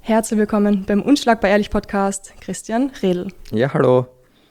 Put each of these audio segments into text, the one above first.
Herzlich willkommen beim Unschlagbar Ehrlich Podcast, Christian Redl. Ja, hallo.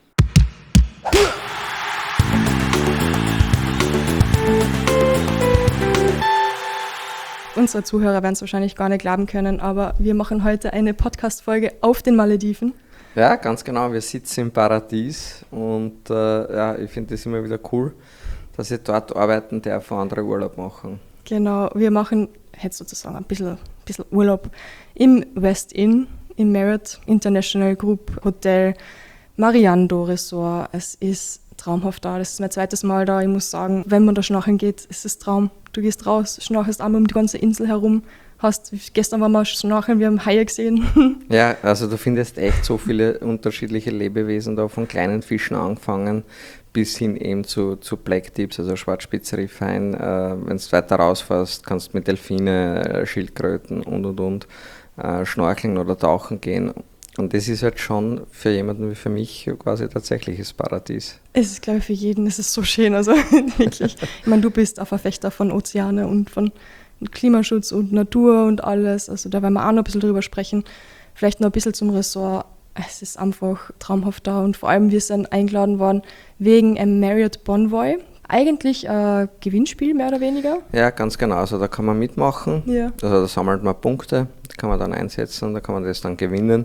Unsere Zuhörer werden es wahrscheinlich gar nicht glauben können, aber wir machen heute eine Podcast-Folge auf den Malediven. Ja, ganz genau. Wir sitzen im Paradies und ich finde es immer wieder cool, dass ich dort arbeiten darf, wo andere Urlaub machen. Genau, wir machen jetzt sozusagen ein bisschen Urlaub im West Inn, im Marriott International Group Hotel, Mariando Resort. Es ist traumhaft da. Das ist mein zweites Mal da. Ich muss sagen, wenn man da schnorcheln geht, ist es Traum. Du gehst raus, schnorchelst einmal um die ganze Insel herum. Gestern waren wir schnorcheln, wir haben Haie gesehen. Ja, also du findest echt so viele unterschiedliche Lebewesen da, von kleinen Fischen angefangen bis hin eben zu Black Tips, also Schwarzspitzriffhaien. Wenn du weiter rausfährst, kannst du mit Delfine, Schildkröten und schnorcheln oder tauchen gehen. Und das ist halt schon für jemanden wie für mich quasi tatsächliches Paradies. Es ist, glaube ich, für jeden, es ist so schön, also wirklich. Ich meine, du bist ein Verfechter von Ozeane und von Klimaschutz und Natur und alles, also da werden wir auch noch ein bisschen drüber sprechen. Vielleicht noch ein bisschen zum Ressort. Es ist einfach traumhaft da und vor allem wir sind eingeladen worden wegen einem Marriott Bonvoy. Eigentlich ein Gewinnspiel, mehr oder weniger. Ja, ganz genau. Also da kann man mitmachen. Ja. Also da sammelt man Punkte, die kann man dann einsetzen und da kann man das dann gewinnen.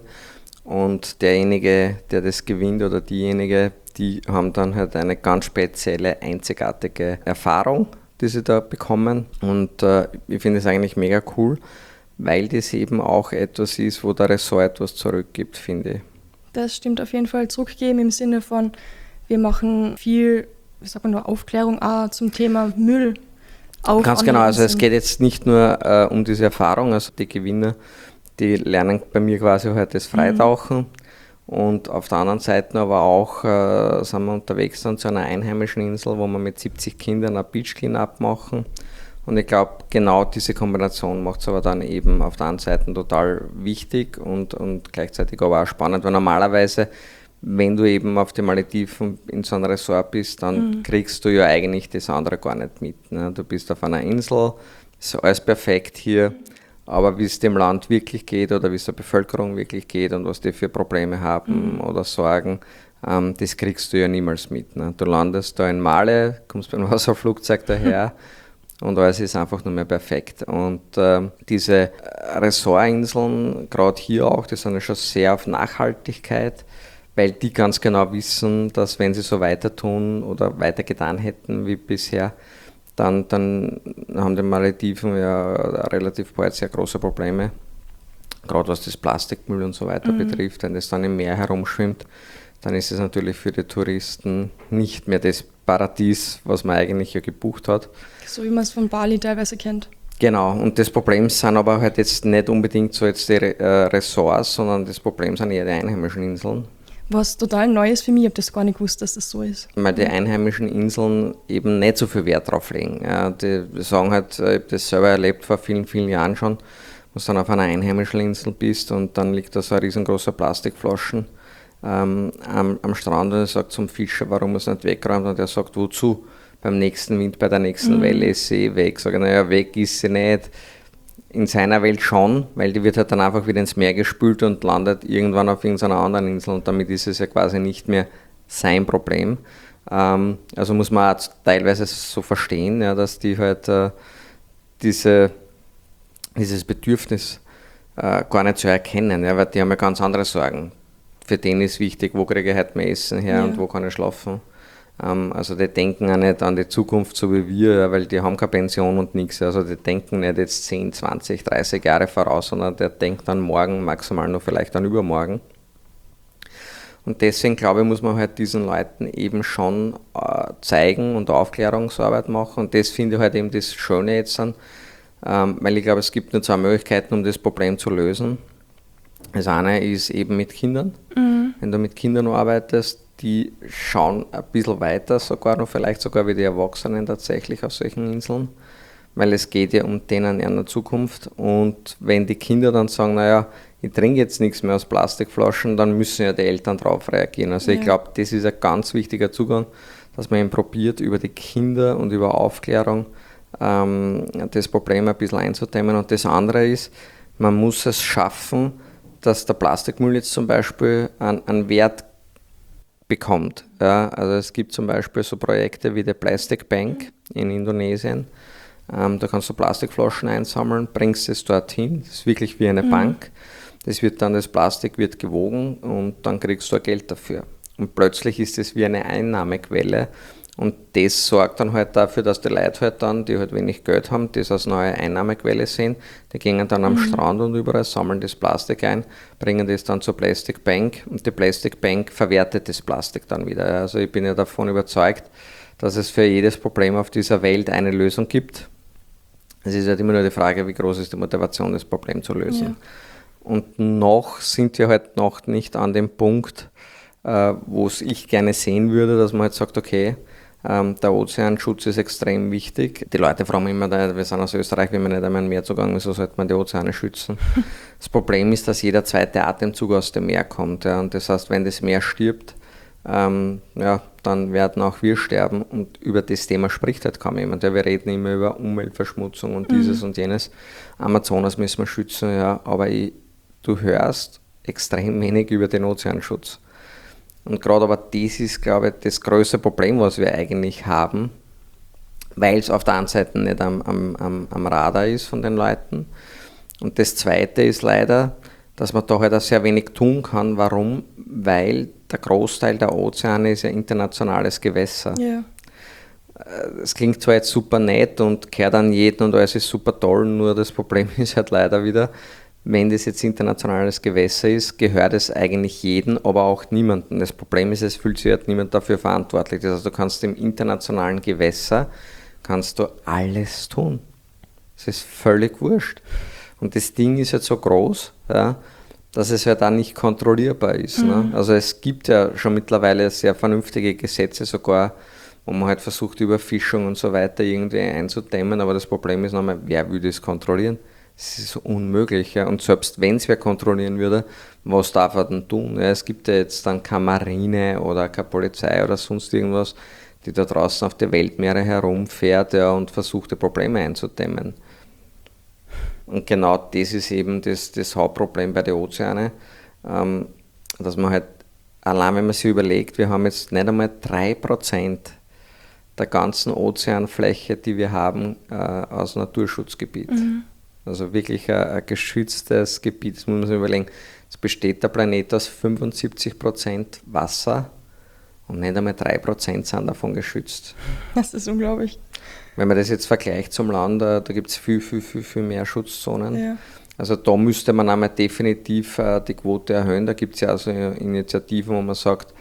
Und derjenige, der das gewinnt oder diejenige, die haben dann halt eine ganz spezielle, einzigartige Erfahrung, die sie da bekommen. Und ich finde es eigentlich mega cool, weil das eben auch etwas ist, wo der Ressort etwas zurückgibt, finde ich. Das stimmt auf jeden Fall. Zurückgeben im Sinne von, wir machen viel, wie sagt man nur, Aufklärung auch zum Thema Müll. Ganz genau, also es geht jetzt nicht nur um diese Erfahrung, also die Gewinner, die lernen bei mir quasi halt das Freitauchen und auf der anderen Seite aber auch sind wir unterwegs dann zu einer einheimischen Insel, wo wir mit 70 Kindern ein Beach Clean-up machen und ich glaube, genau diese Kombination macht es aber dann eben auf der anderen Seite total wichtig und gleichzeitig aber auch spannend, weil normalerweise, wenn du eben auf den Malediven in so einem Resort bist, dann kriegst du ja eigentlich das andere gar nicht mit. Ne? Du bist auf einer Insel, ist alles perfekt hier, aber wie es dem Land wirklich geht oder wie es der Bevölkerung wirklich geht und was die für Probleme haben oder Sorgen, das kriegst du ja niemals mit. Ne? Du landest da in Male, kommst beim Wasserflugzeug daher und alles ist einfach nur mehr perfekt. Und diese Ressortinseln, gerade hier auch, die sind ja schon sehr auf Nachhaltigkeit, weil die ganz genau wissen, dass wenn sie so weiter tun oder weiter getan hätten wie bisher, dann haben die Malediven ja relativ bald sehr große Probleme, gerade was das Plastikmüll und so weiter betrifft. Wenn das dann im Meer herumschwimmt, dann ist es natürlich für die Touristen nicht mehr das Paradies, was man eigentlich ja gebucht hat. So wie man es von Bali teilweise kennt. Genau, und das Problem sind aber halt jetzt nicht unbedingt so jetzt die Ressorts, sondern das Problem sind eher die einheimischen Inseln. Was total neu ist für mich, ich habe das gar nicht gewusst, dass das so ist. Weil die einheimischen Inseln eben nicht so viel Wert drauf legen. Ja, die sagen halt, ich habe das selber erlebt vor vielen, vielen Jahren schon, wo du dann auf einer einheimischen Insel bist und dann liegt da so ein riesengroßer Plastikflaschen am Strand und er sagt zum Fischer, warum er es nicht wegräumt und er sagt, wozu? Beim nächsten Wind, bei der nächsten Welle ist sie weg. Sag ich, naja, weg ist sie nicht. In seiner Welt schon, weil die wird halt dann einfach wieder ins Meer gespült und landet irgendwann auf irgendeiner anderen Insel und damit ist es ja quasi nicht mehr sein Problem. Also muss man auch teilweise so verstehen, ja, dass die halt dieses Bedürfnis gar nicht so erkennen, ja, weil die haben ja ganz andere Sorgen. Für den ist wichtig, wo kriege ich heute mein Essen her und wo kann ich schlafen. Also die denken auch nicht an die Zukunft so wie wir, weil die haben keine Pension und nichts. Also die denken nicht jetzt 10, 20, 30 Jahre voraus, sondern der denkt an morgen, maximal nur vielleicht an übermorgen. Und deswegen glaube ich, muss man halt diesen Leuten eben schon zeigen und Aufklärungsarbeit machen. Und das finde ich halt eben das Schöne jetzt an, weil ich glaube, es gibt nur zwei Möglichkeiten, um das Problem zu lösen. Das eine ist eben mit Kindern. Wenn du mit Kindern arbeitest, die schauen ein bisschen weiter sogar noch, vielleicht sogar wie die Erwachsenen tatsächlich auf solchen Inseln, weil es geht ja um denen in der Zukunft und wenn die Kinder dann sagen, naja, ich trinke jetzt nichts mehr aus Plastikflaschen, dann müssen ja die Eltern darauf reagieren. Also ich glaube, das ist ein ganz wichtiger Zugang, dass man eben probiert, über die Kinder und über Aufklärung das Problem ein bisschen einzudämmen und das andere ist, man muss es schaffen, dass der Plastikmüll jetzt zum Beispiel einen Wert bekommt. Ja, also es gibt zum Beispiel so Projekte wie die Plastic Bank in Indonesien. Da kannst du Plastikflaschen einsammeln, bringst es dorthin. Das ist wirklich wie eine Bank. Das Plastik wird gewogen und dann kriegst du Geld dafür. Und plötzlich ist es wie eine Einnahmequelle. Und das sorgt dann halt dafür, dass die Leute halt dann, die halt wenig Geld haben, das als neue Einnahmequelle sehen. Die gehen dann am Strand und überall, sammeln das Plastik ein, bringen das dann zur Plastic Bank und die Plastic Bank verwertet das Plastik dann wieder. Also ich bin ja davon überzeugt, dass es für jedes Problem auf dieser Welt eine Lösung gibt. Es ist halt immer nur die Frage, wie groß ist die Motivation, das Problem zu lösen. Ja. Und noch sind wir halt noch nicht an dem Punkt, wo es ich gerne sehen würde, dass man halt sagt, okay, der Ozeanschutz ist extrem wichtig. Die Leute fragen immer, wir sind aus Österreich, wir haben nicht einmal einen Meerzugang, wieso sollte man die Ozeane schützen? Das Problem ist, dass jeder zweite Atemzug aus dem Meer kommt. Ja, und das heißt, wenn das Meer stirbt, dann werden auch wir sterben. Und über das Thema spricht halt kaum jemand. Ja, wir reden immer über Umweltverschmutzung und dieses und jenes. Amazonas müssen wir schützen, ja, aber du hörst extrem wenig über den Ozeanschutz. Und gerade aber das ist, glaube ich, das größte Problem, was wir eigentlich haben, weil es auf der einen Seite nicht am Radar ist von den Leuten. Und das Zweite ist leider, dass man da halt auch sehr wenig tun kann. Warum? Weil der Großteil der Ozeane ist ja internationales Gewässer. Ja. Es klingt zwar jetzt super nett und gehört an jeden und alles ist super toll, nur das Problem ist halt leider wieder, wenn das jetzt internationales Gewässer ist, gehört es eigentlich jedem, aber auch niemandem. Das Problem ist, es fühlt sich halt niemand dafür verantwortlich. Das heißt, du kannst im internationalen Gewässer alles tun. Das ist völlig wurscht. Und das Ding ist halt so groß, ja, dass es halt auch nicht kontrollierbar ist. Ne? Also es gibt ja schon mittlerweile sehr vernünftige Gesetze sogar, wo man halt versucht, Überfischung und so weiter irgendwie einzudämmen. Aber das Problem ist nochmal, wer will das kontrollieren? Das ist unmöglich. Ja. Und selbst wenn es wer kontrollieren würde, was darf er denn tun? Ja, es gibt ja jetzt dann keine Marine oder keine Polizei oder sonst irgendwas, die da draußen auf die Weltmeere herumfährt, ja, und versucht, die Probleme einzudämmen. Und genau das ist eben das Hauptproblem bei den Ozeanen, dass man halt, allein wenn man sich überlegt, wir haben jetzt nicht einmal 3% der ganzen Ozeanfläche, die wir haben, aus Naturschutzgebiet. Also wirklich ein geschütztes Gebiet, das muss man sich überlegen. Es besteht der Planet aus 75% Wasser und nicht einmal 3% sind davon geschützt. Das ist unglaublich. Wenn man das jetzt vergleicht zum Land, da gibt es viel mehr Schutzzonen. Ja. Also da müsste man einmal definitiv die Quote erhöhen. Da gibt es ja also Initiativen, wo man sagt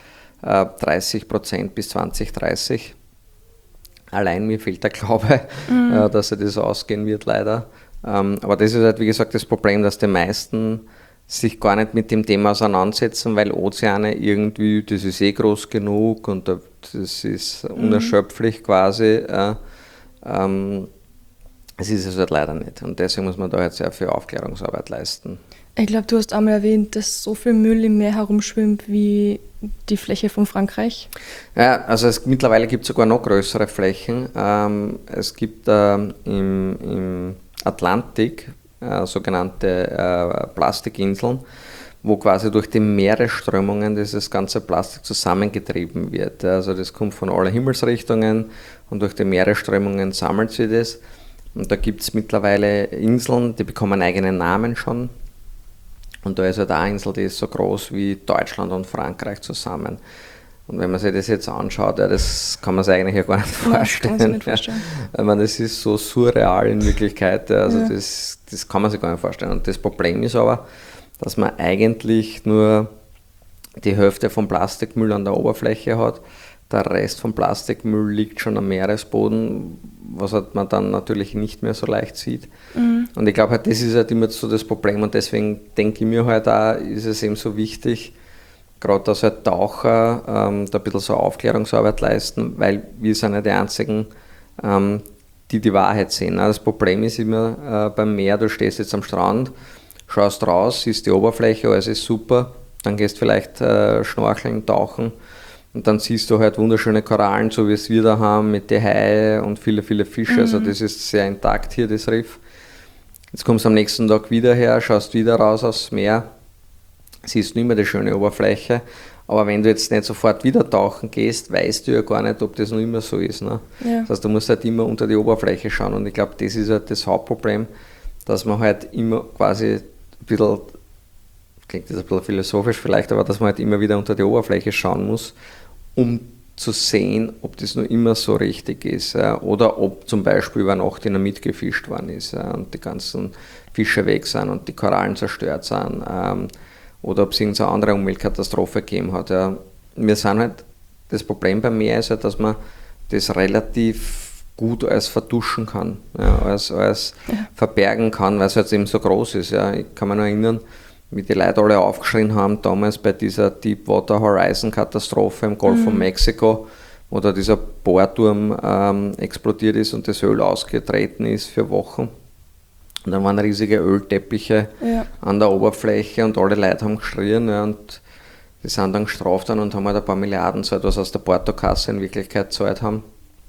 30% bis 2030. Allein mir fehlt der Glaube, dass das ausgehen wird, leider. Aber das ist halt, wie gesagt, das Problem, dass die meisten sich gar nicht mit dem Thema auseinandersetzen, weil Ozeane irgendwie, das ist eh groß genug und das ist unerschöpflich quasi. Es ist es halt leider nicht. Und deswegen muss man da halt sehr viel Aufklärungsarbeit leisten. Ich glaube, du hast einmal erwähnt, dass so viel Müll im Meer herumschwimmt wie die Fläche von Frankreich. Ja, also mittlerweile gibt es sogar noch größere Flächen. Es gibt im Atlantik sogenannte Plastikinseln, wo quasi durch die Meeresströmungen dieses ganze Plastik zusammengetrieben wird. Also das kommt von allen Himmelsrichtungen und durch die Meeresströmungen sammelt sich das. Und da gibt es mittlerweile Inseln, die bekommen einen eigenen Namen schon. Und da ist halt eine Insel, die ist so groß wie Deutschland und Frankreich zusammen. Und wenn man sich das jetzt anschaut, ja, das kann man sich eigentlich ja gar nicht vorstellen. Kann nicht vorstellen. Ja. Ich meine, das ist so surreal in Wirklichkeit. Ja. Also das kann man sich gar nicht vorstellen. Und das Problem ist aber, dass man eigentlich nur die Hälfte vom Plastikmüll an der Oberfläche hat. Der Rest vom Plastikmüll liegt schon am Meeresboden, was halt man dann natürlich nicht mehr so leicht sieht. Und ich glaube, halt, das ist halt immer so das Problem. Und deswegen denke ich mir halt auch, ist es eben so wichtig, gerade dass halt Taucher da ein bisschen so Aufklärungsarbeit leisten, weil wir sind ja die Einzigen, die Wahrheit sehen. Das Problem ist immer beim Meer, du stehst jetzt am Strand, schaust raus, siehst die Oberfläche, alles ist super, dann gehst vielleicht schnorcheln, tauchen und dann siehst du halt wunderschöne Korallen, so wie es wir da haben, mit den Haie und viele Fische, also das ist sehr intakt hier, das Riff. Jetzt kommst du am nächsten Tag wieder her, schaust wieder raus aufs Meer, siehst nicht mehr die schöne Oberfläche, aber wenn du jetzt nicht sofort wieder tauchen gehst, weißt du ja gar nicht, ob das noch immer so ist. Ne? Ja. Das heißt, du musst halt immer unter die Oberfläche schauen und ich glaube, das ist halt das Hauptproblem, dass man halt immer quasi ein bisschen, klingt das ein bisschen philosophisch vielleicht, aber dass man halt immer wieder unter die Oberfläche schauen muss, um zu sehen, ob das noch immer so richtig ist, oder ob zum Beispiel über Nacht Dynamit gefischt worden ist und die ganzen Fische weg sind und die Korallen zerstört sind, oder ob es irgendeine andere Umweltkatastrophe gegeben hat. Ja. Wir sind halt, das Problem beim Meer ist halt, dass man das relativ gut als vertuschen kann, ja, als verbergen kann, weil es halt eben so groß ist. Ja. Ich kann mich noch erinnern, wie die Leute alle aufgeschrien haben, damals bei dieser Deepwater Horizon Katastrophe im Golf von Mexiko, wo da dieser Bohrturm explodiert ist und das Öl ausgetreten ist für Wochen. Und dann waren riesige Ölteppiche an der Oberfläche und alle Leute haben geschrien, ja, und die sind dann gestraft worden und haben halt ein paar Milliarden zahlt, was aus der Portokasse in Wirklichkeit gezahlt haben.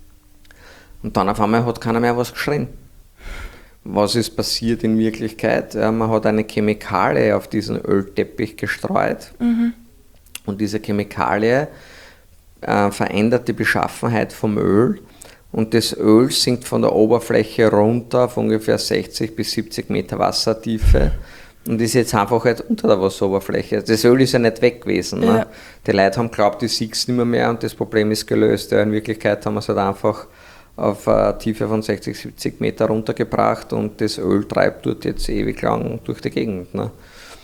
Und dann auf einmal hat keiner mehr was geschrien. Was ist passiert in Wirklichkeit? Ja, man hat eine Chemikalie auf diesen Ölteppich gestreut und diese Chemikalie verändert die Beschaffenheit vom Öl und das Öl sinkt von der Oberfläche runter auf ungefähr 60 bis 70 Meter Wassertiefe und ist jetzt einfach halt unter der Wasseroberfläche. Das Öl ist ja nicht weg gewesen. Ja. Ne? Die Leute haben geglaubt, ich sehe es nicht mehr und das Problem ist gelöst. Ja, in Wirklichkeit haben wir es halt einfach auf eine Tiefe von 60, 70 Meter runtergebracht und das Öl treibt dort jetzt ewig lang durch die Gegend. Ne?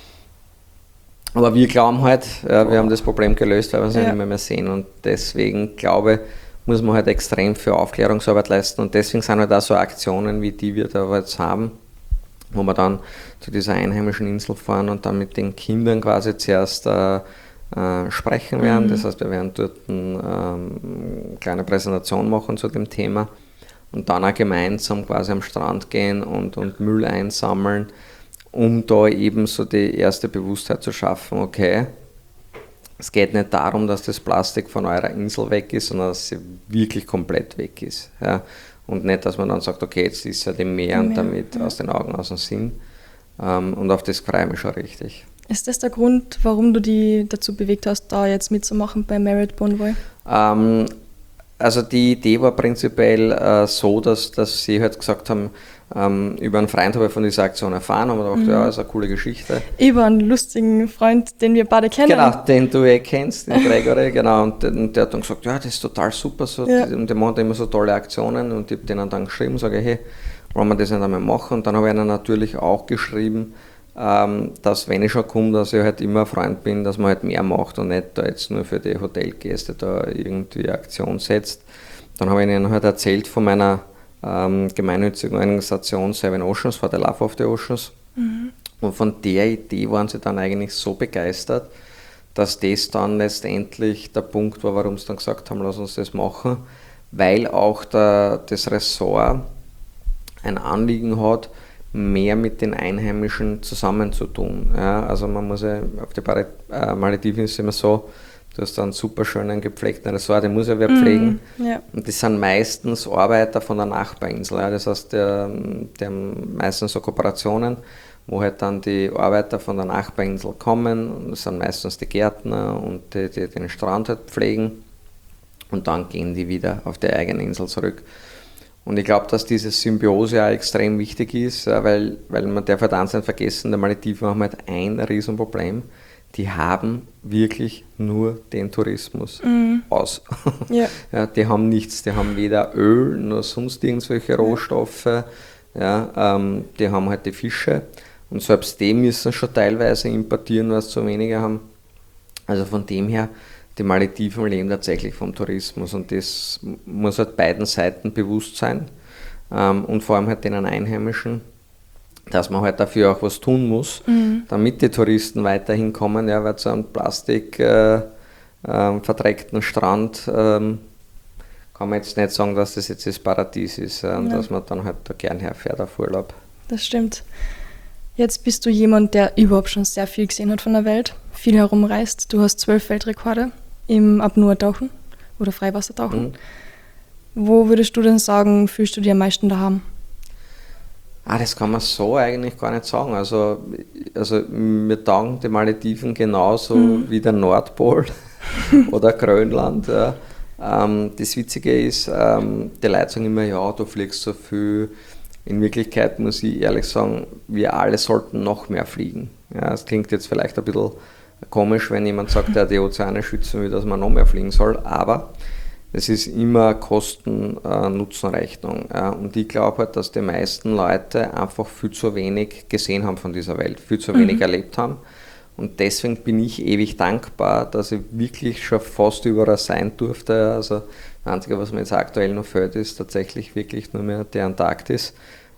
Aber wir glauben halt, wir haben das Problem gelöst, weil wir es ja nicht mehr sehen und deswegen glaube ich, muss man halt extrem für Aufklärungsarbeit leisten und deswegen sind halt auch so Aktionen, wie die wir da jetzt haben, wo wir dann zu dieser einheimischen Insel fahren und dann mit den Kindern quasi zuerst sprechen werden. Das heißt, wir werden dort eine kleine Präsentation machen zu dem Thema und dann auch gemeinsam quasi am Strand gehen und Müll einsammeln, um da eben so die erste Bewusstheit zu schaffen, okay, es geht nicht darum, dass das Plastik von eurer Insel weg ist, sondern dass sie wirklich komplett weg ist. Ja. Und nicht, dass man dann sagt, okay, jetzt ist es ja dem Meer und damit aus den Augen, aus dem Sinn. Und auf das freue ich mich schon richtig. Ist das der Grund, warum du die dazu bewegt hast, da jetzt mitzumachen bei Merit Bonvoy? Also die Idee war prinzipiell so, dass sie halt gesagt haben, über einen Freund habe ich von dieser Aktion erfahren und habe gedacht, ja, ist eine coole Geschichte. Über einen lustigen Freund, den wir beide kennen. Genau, den du kennst, den Gregory, genau. Und der hat dann gesagt, ja, das ist total super. So, und der macht immer so tolle Aktionen und ich habe denen dann geschrieben, sage, hey, wollen wir das nicht einmal machen? Und dann habe ich ihnen natürlich auch geschrieben, dass wenn ich schon komme, dass ich halt immer ein Freund bin, dass man halt mehr macht und nicht da jetzt nur für die Hotelgäste da irgendwie Aktion setzt. Dann habe ich ihnen halt erzählt von meiner gemeinnützigen Organisation Seven Oceans, for the Love of the Oceans. Und von der Idee waren sie dann eigentlich so begeistert, dass das dann letztendlich der Punkt war, warum sie dann gesagt haben, lass uns das machen, weil auch das Ressort ein Anliegen hat, mehr mit den Einheimischen zusammenzutun. Ja, also man muss ja, auf die Malediven ist es immer so, du hast einen super schönen gepflegten Ressort, den muss ja wer pflegen. Ja. Und das sind meistens Arbeiter von der Nachbarinsel. Ja. Das heißt, die haben meistens so Kooperationen, wo halt dann die Arbeiter von der Nachbarinsel kommen. Und das sind meistens die Gärtner und die den Strand halt pflegen. Und dann gehen die wieder auf die eigene Insel zurück. Und ich glaube, dass diese Symbiose auch extrem wichtig ist, weil man darf halt eins nicht vergessen, der Malediven haben halt ein Riesenproblem. Die haben wirklich nur den Tourismus aus. Ja. Ja, die haben nichts, die haben weder Öl noch sonst irgendwelche Rohstoffe. Ja, die haben halt die Fische und selbst die müssen schon teilweise importieren, was zu wenige haben. Also von dem her, die Malediven leben tatsächlich vom Tourismus und das muss halt beiden Seiten bewusst sein und vor allem halt den Einheimischen, dass man halt dafür auch was tun muss, damit die Touristen weiterhin kommen, ja, weil so ein Plastik verdreckten Strand kann man jetzt nicht sagen, dass das jetzt das Paradies ist und dass man dann halt da gern herfährt auf Urlaub. Das stimmt. Jetzt bist du jemand, der überhaupt schon sehr viel gesehen hat von der Welt, viel herumreist. Du hast 12 Weltrekorde im Apnoe-Tauchen oder Freiwassertauchen. Wo würdest du denn sagen, fühlst du dich am meisten daheim? Das kann man so eigentlich gar nicht sagen. Also mir taugen die Malediven genauso wie der Nordpol oder Grönland. Ja. Das Witzige ist, die Leute sagen immer, ja, du fliegst so viel. In Wirklichkeit muss ich ehrlich sagen, wir alle sollten noch mehr fliegen. Ja, das klingt jetzt vielleicht ein bisschen komisch, wenn jemand sagt, der die Ozeane schützen will, dass man noch mehr fliegen soll, aber es ist immer Kosten-Nutzen-Rechnung. Und ich glaube halt, dass die meisten Leute einfach viel zu wenig gesehen haben von dieser Welt, viel zu wenig erlebt haben. Und deswegen bin ich ewig dankbar, dass ich wirklich schon fast überall sein durfte. Also das Einzige, was mir jetzt aktuell noch fehlt, ist tatsächlich wirklich nur mehr die Antarktis.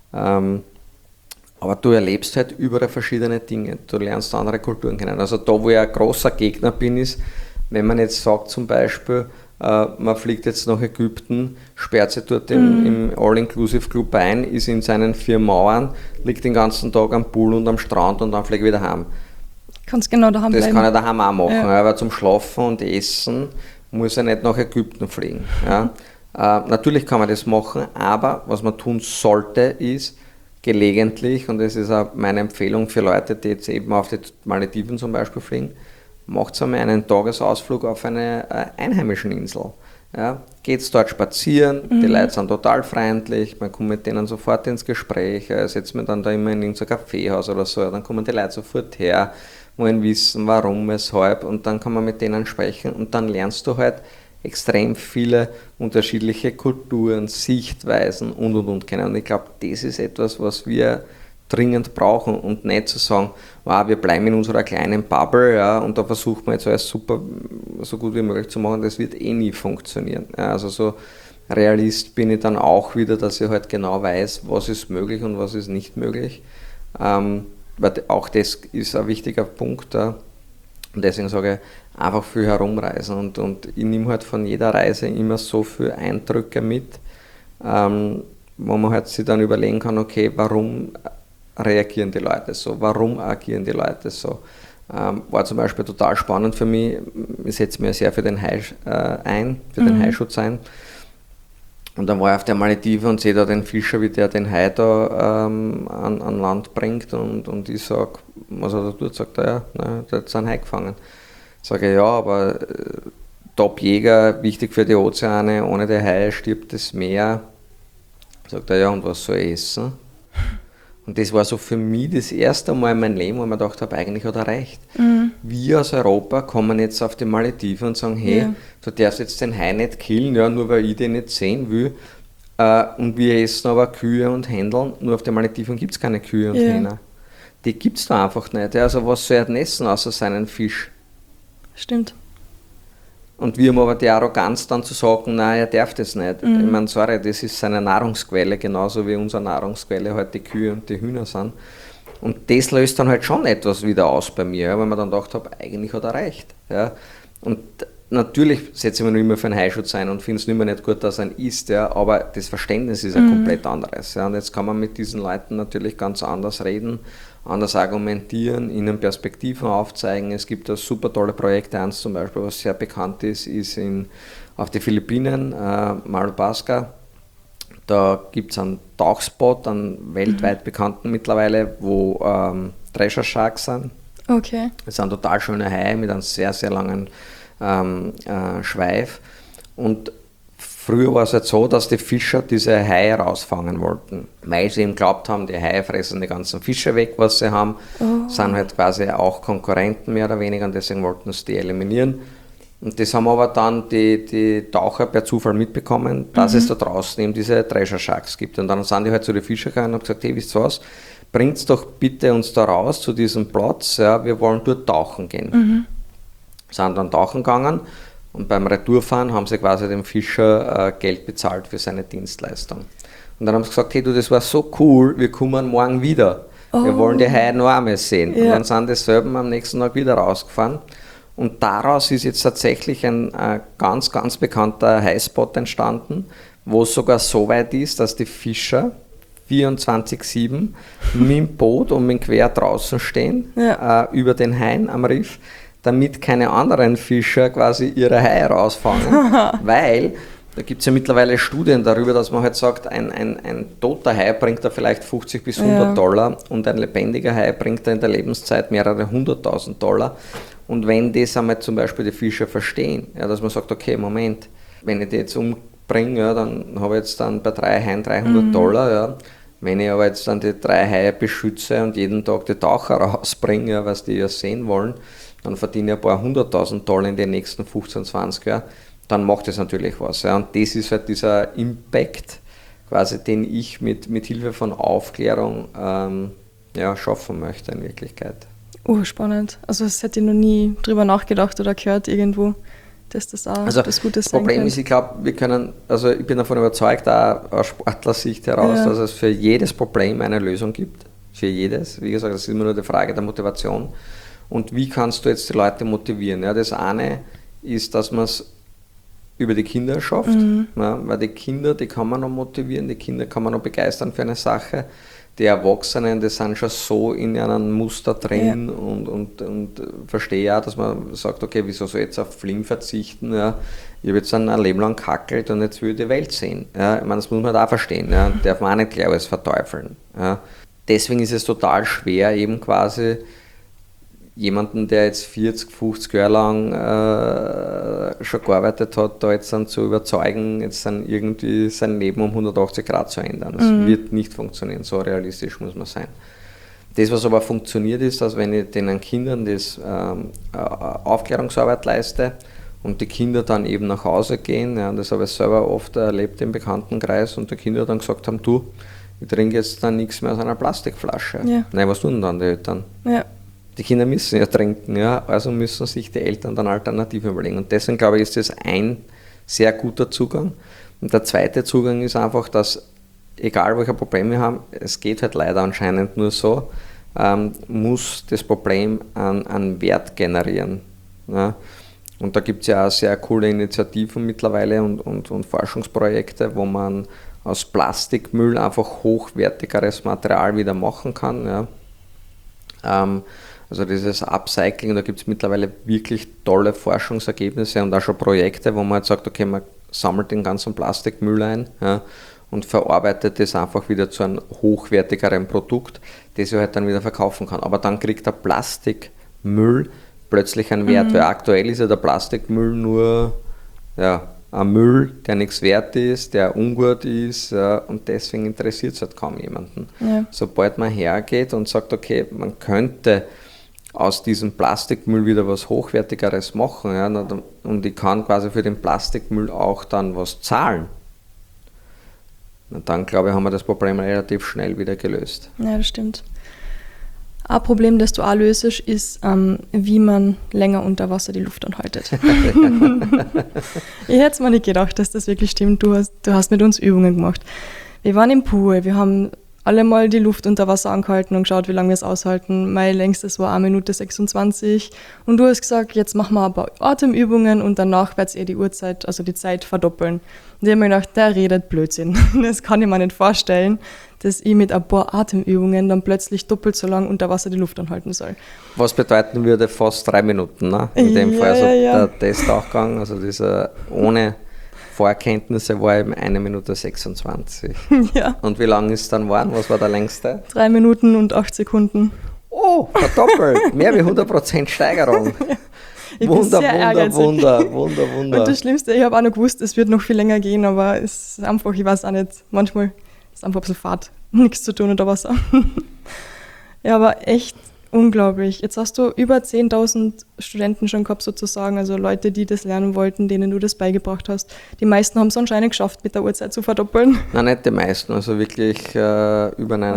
Aber du erlebst halt überall verschiedene Dinge. Du lernst andere Kulturen kennen. Also da, wo ich ein großer Gegner bin, ist, wenn man jetzt sagt zum Beispiel, man fliegt jetzt nach Ägypten, sperrt sich dort im All-Inclusive-Club ein, ist in seinen 4 Mauern, liegt den ganzen Tag am Pool und am Strand und dann fliegt wieder heim. Kannst genau daheim bleiben. Das kann ich daheim auch machen, aber zum Schlafen und Essen muss er nicht nach Ägypten fliegen. Ja. Natürlich kann man das machen, aber was man tun sollte, ist gelegentlich, und das ist auch meine Empfehlung für Leute, die jetzt eben auf die Malediven zum Beispiel fliegen, macht einmal einen Tagesausflug auf eine einheimischen Insel. Ja, geht dort spazieren, die Leute sind total freundlich, man kommt mit denen sofort ins Gespräch, setzt man dann da immer in irgendein Kaffeehaus oder so, dann kommen die Leute sofort her, wollen wissen, warum, weshalb, und dann kann man mit denen sprechen und dann lernst du halt extrem viele unterschiedliche Kulturen, Sichtweisen und kennen. Und ich glaube, das ist etwas, was wir dringend brauchen und nicht zu sagen, wow, wir bleiben in unserer kleinen Bubble, ja, und da versucht man jetzt alles super, so gut wie möglich zu machen, das wird eh nie funktionieren. Ja, also so Realist bin ich dann auch wieder, dass ich halt genau weiß, was ist möglich und was ist nicht möglich. Weil auch das ist ein wichtiger Punkt. Ja. Und deswegen sage ich, einfach viel herumreisen. Und ich nehme halt von jeder Reise immer so viele Eindrücke mit, wo man halt sich dann überlegen kann, okay, warum reagieren die Leute so, warum agieren die Leute so. War zum Beispiel total spannend für mich, ich setze mir sehr für den Hai den Haischutz ein. Und dann war ich auf der Maledive und sehe da den Fischer, wie der den Hai da an Land bringt, und ich sage, was er da tut, sagt er, ja, der hat seinen Hai gefangen. Sage ich, ja, aber Top-Jäger, wichtig für die Ozeane, ohne die Haie stirbt das Meer. Sagt er, ja, und was soll ich essen? Und das war so für mich das erste Mal in meinem Leben, wo ich mir gedacht habe, eigentlich hat er recht. Wir aus Europa kommen jetzt auf die Malediven und sagen, hey, du darfst jetzt den Hai nicht killen, ja, nur weil ich den nicht sehen will. Und wir essen aber Kühe und Händeln, nur auf den Malediven gibt es keine Kühe und Hähner. Die gibt es da einfach nicht. Also was soll er denn essen, außer seinen Fisch? Stimmt. Und wir haben aber die Arroganz dann zu sagen, nein, er darf das nicht. Ich meine, sorry, das ist seine Nahrungsquelle, genauso wie unsere Nahrungsquelle halt die Kühe und die Hühner sind. Und das löst dann halt schon etwas wieder aus bei mir, weil man dann gedacht habe, eigentlich hat er recht. Ja. Und natürlich setze ich mich noch immer für einen Haischutz ein und finde es nicht mehr nicht gut, dass er ihn isst, ja, aber das Verständnis ist ein komplett anderes. Ja. Und jetzt kann man mit diesen Leuten natürlich ganz anders reden, anders argumentieren, ihnen Perspektiven aufzeigen. Es gibt da super tolle Projekte. Eins zum Beispiel, was sehr bekannt ist, auf den Philippinen, Malabasca. Da gibt es einen Tauchspot, einen weltweit bekannten mittlerweile, wo Treasure Sharks sind. Okay. Das sind total schöne Haie mit einem sehr, sehr langen Schweif. Und früher war es halt so, dass die Fischer diese Haie rausfangen wollten, weil sie eben glaubt haben, die Haie fressen die ganzen Fische weg, was sie haben, sind halt quasi auch Konkurrenten mehr oder weniger, und deswegen wollten sie die eliminieren. Und das haben aber dann die Taucher per Zufall mitbekommen, dass es da draußen eben diese Treasure Sharks gibt. Und dann sind die halt zu den Fischern gegangen und haben gesagt, hey, wisst ihr was, bringt doch bitte uns da raus zu diesem Platz, ja, wir wollen dort tauchen gehen. Sind dann tauchen gegangen. Und beim Retourfahren haben sie quasi dem Fischer Geld bezahlt für seine Dienstleistung. Und dann haben sie gesagt, hey du, das war so cool, wir kommen morgen wieder. Wir wollen die Haie noch einmal sehen. Ja. Und dann sind die selben am nächsten Tag wieder rausgefahren. Und daraus ist jetzt tatsächlich ein ganz, ganz bekannter Haispot entstanden, wo es sogar so weit ist, dass die Fischer 24/7 mit dem Boot und mit dem Quer draußen stehen, über den Haien am Riff, damit keine anderen Fischer quasi ihre Haie rausfangen, weil Da gibt es ja mittlerweile Studien darüber, dass man halt sagt, ein toter Hai bringt da vielleicht 50 bis 100 Dollar und ein lebendiger Hai bringt da in der Lebenszeit mehrere 100.000 Dollar. Und wenn das einmal zum Beispiel die Fischer verstehen, ja, dass man sagt, okay, Moment, wenn ich die jetzt umbringe, ja, dann habe ich jetzt dann bei 3 Haien 300 Dollar. Ja. Wenn ich aber jetzt dann die 3 Haie beschütze und jeden Tag die Taucher rausbringe, ja, was die ja sehen wollen, dann verdiene ich ein paar 100.000 Dollar in den nächsten 15, 20 Jahren. Dann macht das natürlich was. Ja. Und das ist halt dieser Impact, quasi, den ich mit Hilfe von Aufklärung schaffen möchte in Wirklichkeit. Spannend. Also das hätte ich noch nie drüber nachgedacht oder gehört irgendwo, dass das auch das Gute sein kann. Das Problem ist, ich glaube, ich bin davon überzeugt, auch aus Sportlersicht heraus, dass es für jedes Problem eine Lösung gibt. Für jedes. Wie gesagt, das ist immer nur die Frage der Motivation. Und wie kannst du jetzt die Leute motivieren? Ja, das eine ist, dass man es über die Kinder schafft, weil die Kinder, die kann man noch motivieren, die Kinder kann man noch begeistern für eine Sache. Die Erwachsenen, die sind schon so in einem Muster drin und verstehe auch, dass man sagt, okay, wieso soll ich jetzt auf Film verzichten? Ja? Ich habe jetzt ein Leben lang gehackelt und jetzt will ich die Welt sehen. Ja? Ich meine, das muss man halt auch verstehen. Ja? Darf man auch nicht gleich alles verteufeln. Ja? Deswegen ist es total schwer, eben quasi jemanden, der jetzt 40, 50 Jahre lang schon gearbeitet hat, da jetzt dann zu überzeugen, jetzt dann irgendwie sein Leben um 180 Grad zu ändern. Das wird nicht funktionieren, so realistisch muss man sein. Das, was aber funktioniert, ist, dass wenn ich den Kindern das Aufklärungsarbeit leiste und die Kinder dann eben nach Hause gehen, ja, das habe ich selber oft erlebt im Bekanntenkreis, und die Kinder dann gesagt haben, du, ich trinke jetzt dann nichts mehr aus einer Plastikflasche. Ja. Nein, was tun dann die Eltern? Ja. Die Kinder müssen ja trinken, ja, also müssen sich die Eltern dann Alternativen überlegen. Und deswegen glaube ich, ist das ein sehr guter Zugang. Und der zweite Zugang ist einfach, dass, egal welche Probleme wir haben, es geht halt leider anscheinend nur so, muss das Problem einen Wert generieren. Ja. Und da gibt es ja auch sehr coole Initiativen mittlerweile und Forschungsprojekte, wo man aus Plastikmüll einfach hochwertigeres Material wieder machen kann. Ja. Also dieses Upcycling, da gibt es mittlerweile wirklich tolle Forschungsergebnisse und auch schon Projekte, wo man halt sagt, okay, man sammelt den ganzen Plastikmüll ein, ja, und verarbeitet das einfach wieder zu einem hochwertigeren Produkt, das ich halt dann wieder verkaufen kann. Aber dann kriegt der Plastikmüll plötzlich einen Wert, weil aktuell ist ja der Plastikmüll nur ein Müll, der nichts wert ist, der ungut ist, und deswegen interessiert es halt kaum jemanden. Ja. Sobald man hergeht und sagt, okay, man könnte aus diesem Plastikmüll wieder was Hochwertigeres machen, ja, und ich kann quasi für den Plastikmüll auch dann was zahlen, und dann, glaube ich, haben wir das Problem relativ schnell wieder gelöst. Ja, das stimmt. Ein Problem, das du auch löst, ist, wie man länger unter Wasser die Luft anhaltet. Ich hätte es mir nicht gedacht, dass das wirklich stimmt. Du hast mit uns Übungen gemacht. Wir waren im Pool, wir haben alle mal die Luft unter Wasser angehalten und geschaut, wie lange wir es aushalten. Mein längstes war 1 Minute 26. Und du hast gesagt, jetzt machen wir ein paar Atemübungen und danach wird es die Uhrzeit, also die Zeit verdoppeln. Und ich habe mir gedacht, der redet Blödsinn. Das kann ich mir nicht vorstellen, dass ich mit ein paar Atemübungen dann plötzlich doppelt so lang unter Wasser die Luft anhalten soll. Was bedeuten würde fast 3 Minuten, ne? In dem Fall, also der Testauchgang, also dieser ohne Vorkenntnisse war eben 1 Minute 26. Ja. Und wie lang ist es dann geworden? Was war der längste? 3 Minuten und 8 Sekunden. Oh, verdoppelt. Mehr wie 100% Steigerung. Ja. Ich Wunder. Und das Schlimmste, ich habe auch noch gewusst, es wird noch viel länger gehen, aber es ist einfach, ich weiß auch nicht, manchmal ist es einfach ein bisschen Fahrt, nichts zu tun unter Wasser. Ja, aber echt unglaublich. Jetzt hast du über 10.000 Studenten schon gehabt sozusagen, also Leute, die das lernen wollten, denen du das beigebracht hast. Die meisten haben es anscheinend geschafft, mit der Uhrzeit zu verdoppeln. Nein, nicht die meisten, also wirklich über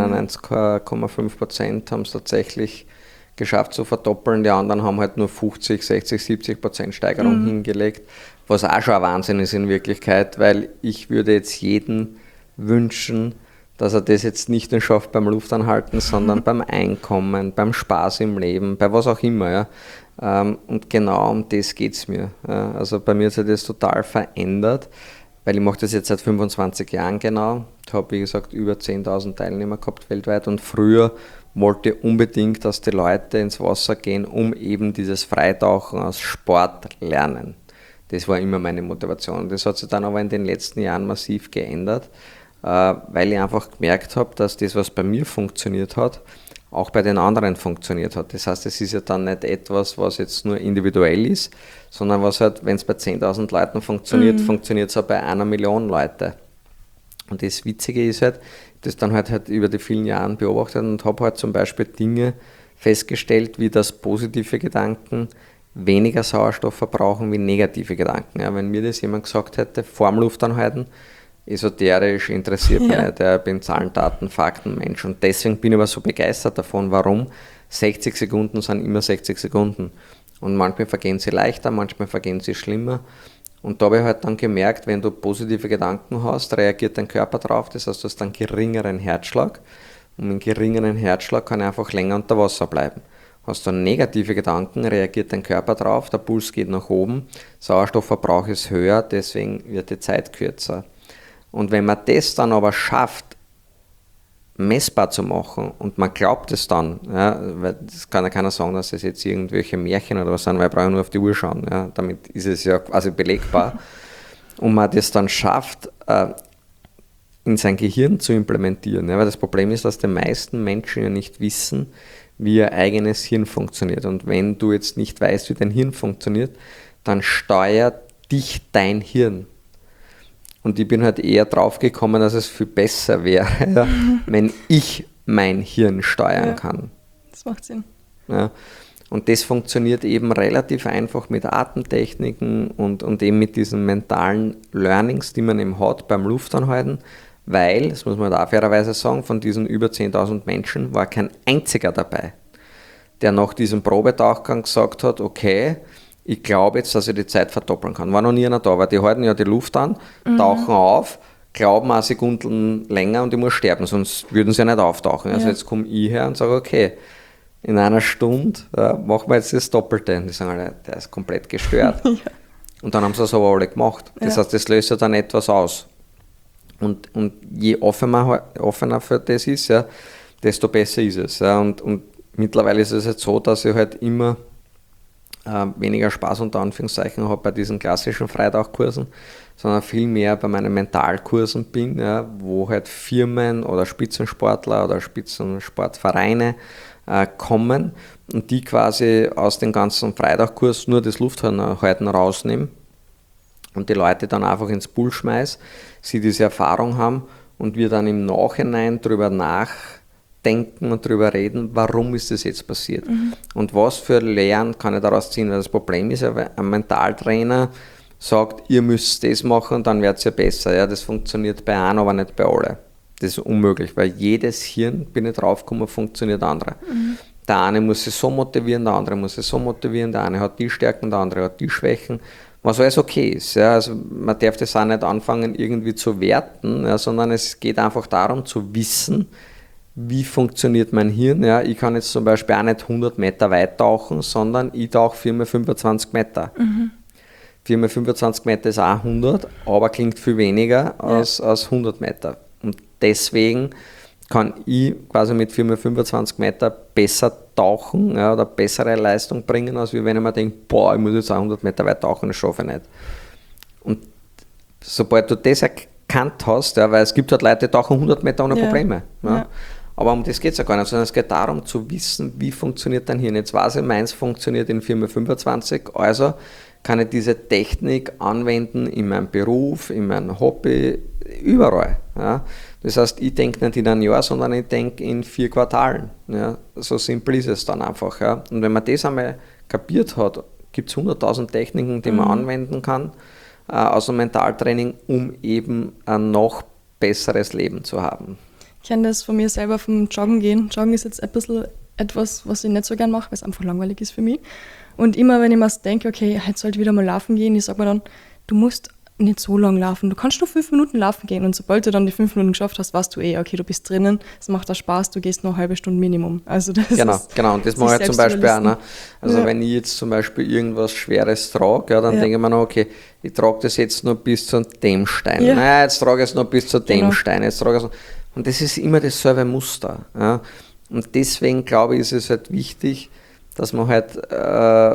99,5% haben es tatsächlich geschafft zu verdoppeln. Die anderen haben halt nur 50, 60, 70% Steigerung hingelegt, was auch schon ein Wahnsinn ist in Wirklichkeit, weil ich würde jetzt jeden wünschen, dass er das jetzt nicht nur schafft beim Luftanhalten, sondern beim Einkommen, beim Spaß im Leben, bei was auch immer. Ja. Und genau um das geht es mir. Ja. Also bei mir hat sich das total verändert, weil ich mache das jetzt seit 25 Jahren genau. Ich habe, wie gesagt, über 10.000 Teilnehmer gehabt weltweit, und früher wollte ich unbedingt, dass die Leute ins Wasser gehen, um eben dieses Freitauchen als Sport lernen. Das war immer meine Motivation. Das hat sich dann aber in den letzten Jahren massiv geändert, weil ich einfach gemerkt habe, dass das, was bei mir funktioniert hat, auch bei den anderen funktioniert hat. Das heißt, es ist ja dann nicht etwas, was jetzt nur individuell ist, sondern was halt, wenn es bei 10.000 Leuten funktioniert, funktioniert es auch bei 1 Million Leute. Und das Witzige ist halt, das dann halt über die vielen Jahre beobachtet und habe halt zum Beispiel Dinge festgestellt, wie dass positive Gedanken weniger Sauerstoff verbrauchen wie negative Gedanken. Ja, wenn mir das jemand gesagt hätte, vorm Luftanhalten, esoterisch interessiert mich nicht. Ich bin Zahlen, Daten, Fakten, Mensch. Und deswegen bin ich aber so begeistert davon, warum 60 Sekunden sind immer 60 Sekunden. Und manchmal vergehen sie leichter, manchmal vergehen sie schlimmer. Und da habe ich halt dann gemerkt, wenn du positive Gedanken hast, reagiert dein Körper drauf, das heißt, du hast einen geringeren Herzschlag. Und mit einem geringeren Herzschlag kann ich einfach länger unter Wasser bleiben. Hast du negative Gedanken, reagiert dein Körper drauf, der Puls geht nach oben, Sauerstoffverbrauch ist höher, deswegen wird die Zeit kürzer. Und wenn man das dann aber schafft, messbar zu machen und man glaubt es dann, ja, weil das kann ja keiner sagen, dass es jetzt irgendwelche Märchen oder was sind, weil ich brauche nur auf die Uhr schauen, ja, damit ist es ja quasi belegbar. Und man das dann schafft, in sein Gehirn zu implementieren, ja, weil das Problem ist, dass die meisten Menschen ja nicht wissen, wie ihr eigenes Hirn funktioniert. Und wenn du jetzt nicht weißt, wie dein Hirn funktioniert, dann steuert dich dein Hirn. Und ich bin halt eher drauf gekommen, dass es viel besser wäre, ja, wenn ich mein Hirn steuern kann. Das macht Sinn. Ja. Und das funktioniert eben relativ einfach mit Atemtechniken und eben mit diesen mentalen Learnings, die man eben hat beim Luftanhalten, weil, das muss man da fairerweise sagen, von diesen über 10.000 Menschen war kein einziger dabei, der nach diesem Probetauchgang gesagt hat, okay, ich glaube jetzt, dass ich die Zeit verdoppeln kann. War noch nie einer da, weil die halten ja die Luft an, tauchen auf, glauben eine Sekunde länger und ich muss sterben, sonst würden sie ja nicht auftauchen. Also jetzt komme ich her und sage, okay, in einer Stunde machen wir jetzt das Doppelte. Und die sagen alle, der ist komplett gestört. Und dann haben sie es aber alle gemacht. Das heißt, das löst ja dann etwas aus. Und je offener für das ist, ja, desto besser ist es. Ja. Und mittlerweile ist es jetzt so, dass ich halt immer weniger Spaß unter Anführungszeichen habe bei diesen klassischen Freitauchkursen, sondern viel mehr bei meinen Mentalkursen bin, ja, wo halt Firmen oder Spitzensportler oder Spitzensportvereine kommen und die quasi aus dem ganzen Freitauchkurs nur das Lufthalten rausnehmen und die Leute dann einfach ins Pool schmeißen, sie diese Erfahrung haben und wir dann im Nachhinein darüber nachdenken und darüber reden, warum ist das jetzt passiert und was für Lehren kann ich daraus ziehen, weil das Problem ist ja, ein Mentaltrainer sagt, ihr müsst das machen und dann wird es ja besser. Ja, das funktioniert bei einem, aber nicht bei allen. Das ist unmöglich, weil jedes Hirn, bin ich draufgekommen, funktioniert andere. Der eine muss sich so motivieren, der andere muss sich so motivieren, der eine hat die Stärken, der andere hat die Schwächen, was alles okay ist. Ja, also man darf das auch nicht anfangen irgendwie zu werten, ja, sondern es geht einfach darum zu wissen, wie funktioniert mein Hirn. Ja, ich kann jetzt zum Beispiel auch nicht 100 Meter weit tauchen, sondern ich tauche 4x25 Meter. 4x25 Meter ist auch 100, aber klingt viel weniger als 100 Meter. Und deswegen kann ich quasi mit 4x25 Meter besser tauchen, ja, oder bessere Leistung bringen, als wenn ich mir denke, boah, ich muss jetzt 100 Meter weit tauchen, das schaffe ich nicht. Und sobald du das erkannt hast, ja, weil es gibt halt Leute, die tauchen 100 Meter ohne Probleme. Ja. Aber um das geht es ja gar nicht, sondern es geht darum zu wissen, wie funktioniert dein Hirn. Jetzt weiß ich, meins funktioniert in 4x25, also kann ich diese Technik anwenden in meinem Beruf, in meinem Hobby, überall. Ja. Das heißt, ich denke nicht in einem Jahr, sondern ich denke in 4 Quartalen. Ja. So simpel ist es dann einfach. Ja. Und wenn man das einmal kapiert hat, gibt es 100.000 Techniken, die man anwenden kann, aus dem Mentaltraining, um eben ein noch besseres Leben zu haben. Ich kenne das von mir selber vom Joggen gehen. Joggen ist jetzt ein bisschen etwas, was ich nicht so gern mache, weil es einfach langweilig ist für mich. Und immer, wenn ich mir denke, okay, jetzt sollte ich wieder mal laufen gehen, ich sage mir dann, du musst nicht so lang laufen, du kannst nur 5 Minuten laufen gehen und sobald du dann die 5 Minuten geschafft hast, weißt du okay, du bist drinnen, es macht auch Spaß, du gehst noch eine halbe Stunde Minimum. Also das genau, und das mache ich zum Beispiel auch. Ne? Also wenn ich jetzt zum Beispiel irgendwas Schweres trage, ja, dann denke ich mir noch, okay, ich trage das jetzt nur bis zu dem Stein, naja, jetzt trage ich es nur bis zu dem Stein, jetzt trage ich es noch. Und das ist immer dasselbe Muster. Ja? Und deswegen glaube ich, ist es halt wichtig, dass man halt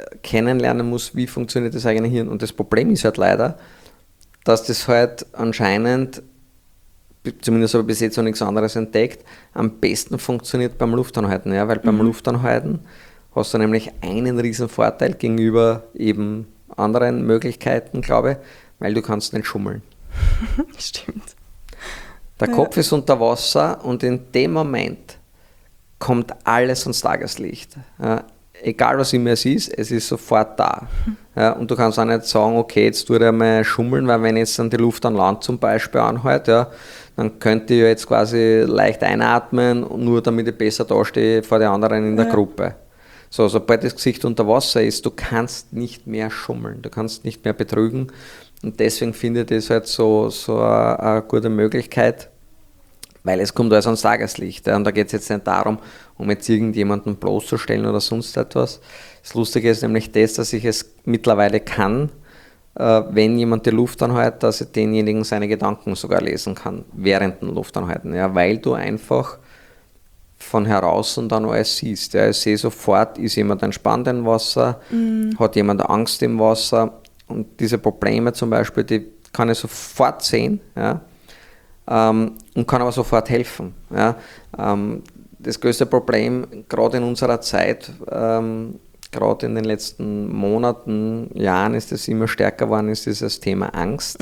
kennenlernen muss, wie funktioniert das eigene Hirn. Und das Problem ist halt leider, dass das halt anscheinend, zumindest habe ich bis jetzt noch nichts anderes entdeckt, am besten funktioniert beim Luftanhalten. Ja? Weil beim Luftanhalten hast du nämlich einen riesen Vorteil gegenüber eben anderen Möglichkeiten, glaube ich, weil du kannst nicht schummeln. Stimmt. Der Kopf ist unter Wasser und in dem Moment kommt alles ans Tageslicht. Ja, egal was immer es ist sofort da. Ja, und du kannst auch nicht sagen, okay, jetzt tue ich einmal schummeln, weil wenn jetzt dann die Luft an Land zum Beispiel anhält, ja, dann könnte ich jetzt quasi leicht einatmen, nur damit ich besser dastehe vor den anderen in der Gruppe. So, sobald das Gesicht unter Wasser ist, du kannst nicht mehr schummeln, du kannst nicht mehr betrügen. Und deswegen finde ich das halt so eine gute Möglichkeit, weil es kommt alles ans Tageslicht. Und da geht es jetzt nicht darum, um jetzt irgendjemanden bloßzustellen oder sonst etwas. Das Lustige ist nämlich das, dass ich es mittlerweile kann, wenn jemand die Luft anhält, dass ich denjenigen seine Gedanken sogar lesen kann, während dem Luftanhalten. Ja, weil du einfach von heraus und dann alles siehst. Ja, ich sehe sofort, ist jemand entspannt im Wasser, hat jemand Angst im Wasser. Und diese Probleme zum Beispiel, die kann ich sofort sehen, ja, und kann aber sofort helfen. Ja. Das größte Problem, gerade in unserer Zeit, gerade in den letzten Monaten, Jahren ist es immer stärker geworden, ist dieses Thema Angst.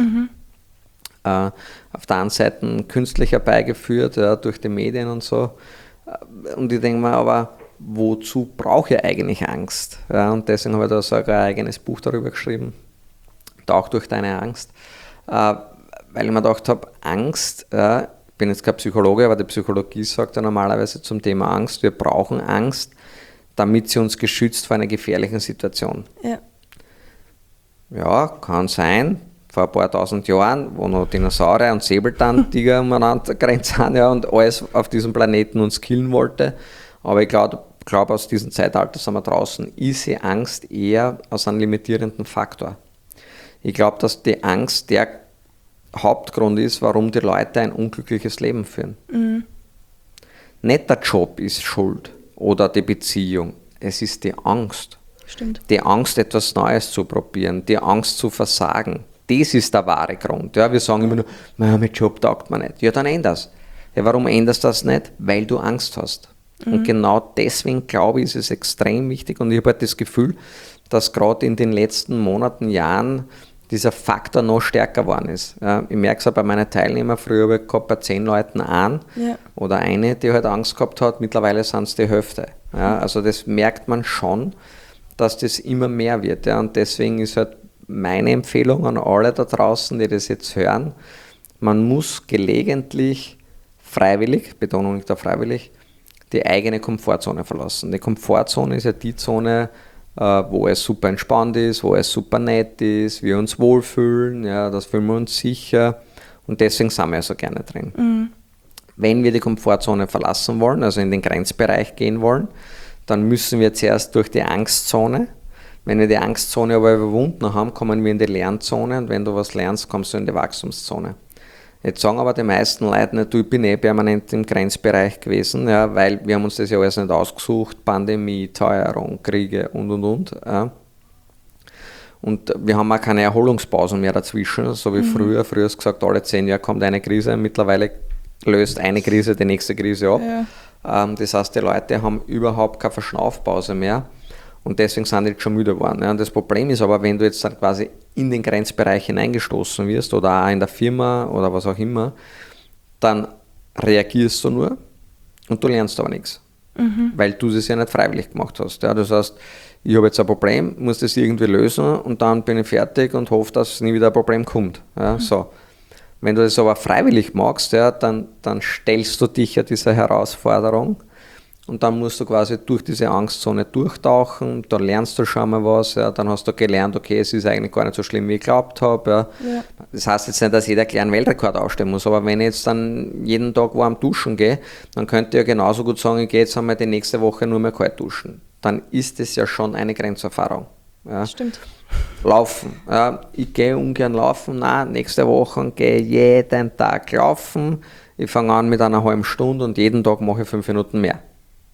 Auf der einen Seite künstlich herbeigeführt, ja, durch die Medien und so. Und ich denke mir aber, wozu brauche ich eigentlich Angst? Ja, und deswegen habe ich da sogar ein eigenes Buch darüber geschrieben, Tauch durch deine Angst. Weil ich mir gedacht habe, Angst, ich bin jetzt kein Psychologe, aber die Psychologie sagt ja normalerweise zum Thema Angst, wir brauchen Angst, damit sie uns geschützt vor einer gefährlichen Situation. Ja, kann sein, vor ein paar tausend Jahren, wo noch Dinosaurier und Säbelzahntiger umeinander gerannt sind, ja, und alles auf diesem Planeten uns killen wollte. Aber ich glaube, aus diesem Zeitalter sind wir draußen. Ich sehe Angst eher als einen limitierenden Faktor. Ich glaube, dass die Angst der Hauptgrund ist, warum die Leute ein unglückliches Leben führen. Nicht der Job ist schuld oder die Beziehung, es ist die Angst. Stimmt. Die Angst, etwas Neues zu probieren, die Angst zu versagen. Das ist der wahre Grund. Ja, wir sagen immer nur, mein Job taugt mir nicht. Ja, dann änder's. Ja, warum änderst du das nicht? Weil du Angst hast. Und genau deswegen, glaube ich, ist es extrem wichtig und ich habe halt das Gefühl, dass gerade in den letzten Monaten, Jahren dieser Faktor noch stärker geworden ist. Ja, ich merke es auch bei meinen Teilnehmern, früher habe ich gehabt, bei 10 Leuten einen oder eine, die halt Angst gehabt hat, mittlerweile sind es die Hälfte. Ja, also das merkt man schon, dass das immer mehr wird. Ja, und deswegen ist halt meine Empfehlung an alle da draußen, die das jetzt hören, man muss gelegentlich freiwillig, Betonung nicht auf freiwillig, die eigene Komfortzone verlassen. Die Komfortzone ist ja die Zone, wo es super entspannt ist, wo es super nett ist, wir uns wohlfühlen, ja, das fühlen wir uns sicher und deswegen sind wir ja so gerne drin. Wenn wir die Komfortzone verlassen wollen, also in den Grenzbereich gehen wollen, dann müssen wir zuerst durch die Angstzone. Wenn wir die Angstzone aber überwunden haben, kommen wir in die Lernzone und wenn du was lernst, kommst du in die Wachstumszone. Jetzt sagen aber die meisten Leute nicht, ich bin permanent im Grenzbereich gewesen, ja, weil wir haben uns das ja alles nicht ausgesucht, Pandemie, Teuerung, Kriege und. Ja. Und wir haben auch keine Erholungspausen mehr dazwischen, so wie früher. Früher hast du gesagt, alle 10 Jahre kommt eine Krise, mittlerweile löst eine Krise die nächste Krise ab. Ja. Das heißt, die Leute haben überhaupt keine Verschnaufpause mehr. Und deswegen sind die jetzt schon müde geworden. Ja. Und das Problem ist aber, wenn du jetzt dann quasi in den Grenzbereich hineingestoßen wirst oder auch in der Firma oder was auch immer, dann reagierst du nur und du lernst aber nichts. Weil du das ja nicht freiwillig gemacht hast. Ja. Das heißt, ich habe jetzt ein Problem, muss das irgendwie lösen und dann bin ich fertig und hoffe, dass nie wieder ein Problem kommt. Ja. So. Wenn du das aber freiwillig machst, ja, dann stellst du dich ja dieser Herausforderung. Und dann musst du quasi durch diese Angstzone durchtauchen, dann lernst du schon mal was, ja, dann hast du gelernt, okay, es ist eigentlich gar nicht so schlimm, wie ich geglaubt habe. Ja. Ja. Das heißt jetzt nicht, dass jeder gleich einen Weltrekord aufstellen muss, aber wenn ich jetzt dann jeden Tag warm duschen gehe, dann könnte ich ja genauso gut sagen, ich gehe jetzt einmal die nächste Woche nur mehr kalt duschen. Dann ist es ja schon eine Grenzerfahrung. Ja. Stimmt. Laufen. Ja. Ich gehe ungern laufen, nein, nächste Woche gehe ich jeden Tag laufen. Ich fange an mit einer halben Stunde und jeden Tag mache ich 5 Minuten mehr.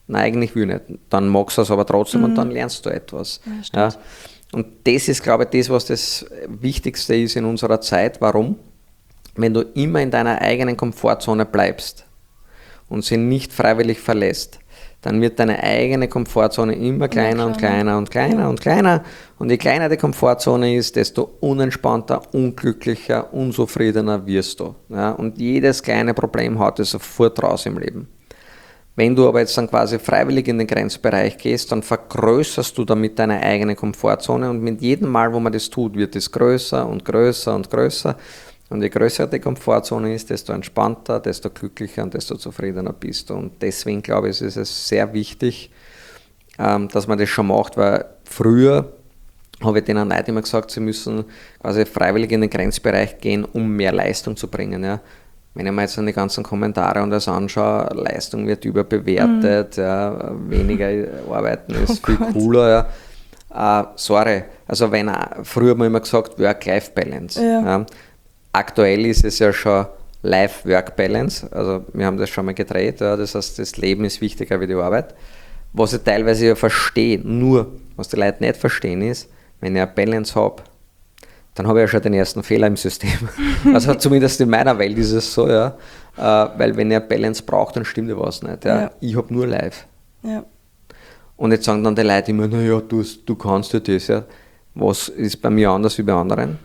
nein, eigentlich will ich nicht. Dann magst du es aber trotzdem und dann lernst du etwas. Ja. Und das ist, glaube ich, das, was das Wichtigste ist in unserer Zeit. Warum? Wenn du immer in deiner eigenen Komfortzone bleibst und sie nicht freiwillig verlässt, dann wird deine eigene Komfortzone immer kleiner und kleiner und kleiner und kleiner. Und je kleiner die Komfortzone ist, desto unentspannter, unglücklicher, unzufriedener wirst du. Ja? Und jedes kleine Problem haut dir sofort raus im Leben. Wenn du aber jetzt dann quasi freiwillig in den Grenzbereich gehst, dann vergrößerst du damit deine eigene Komfortzone und mit jedem Mal, wo man das tut, wird es größer und größer und größer. Und je größer die Komfortzone ist, desto entspannter, desto glücklicher und desto zufriedener bist du. Und deswegen glaube ich, ist es sehr wichtig, dass man das schon macht, weil früher habe ich denen Leuten immer gesagt, sie müssen quasi freiwillig in den Grenzbereich gehen, um mehr Leistung zu bringen. Ja. Wenn ich mir jetzt an die ganzen Kommentare und das anschaue, Leistung wird überbewertet, ja, weniger arbeiten ist viel cooler. Ja. Sorry, also früher haben wir immer gesagt, Work-Life-Balance. Ja. Aktuell ist es ja schon Life-Work-Balance, also wir haben das schon mal gedreht, ja, das heißt, das Leben ist wichtiger wie die Arbeit. Was ich teilweise ja verstehe, nur was die Leute nicht verstehen ist, wenn ich eine Balance habe, dann habe ich ja schon den ersten Fehler im System. Also zumindest in meiner Welt ist es so, ja, weil wenn ich eine Balance brauche, dann stimmt ja was nicht. Ja. Ich habe nur Life. Ja. Und jetzt sagen dann die Leute immer, naja, du kannst ja das. Ja. Was ist bei mir anders wie bei anderen?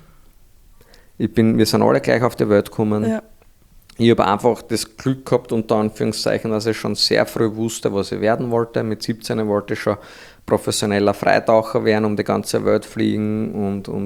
Wir sind alle gleich auf die Welt gekommen. Ja. Ich habe einfach das Glück gehabt, unter Anführungszeichen, dass ich schon sehr früh wusste, was ich werden wollte. Mit 17 wollte ich schon professioneller Freitaucher werden, um die ganze Welt fliegen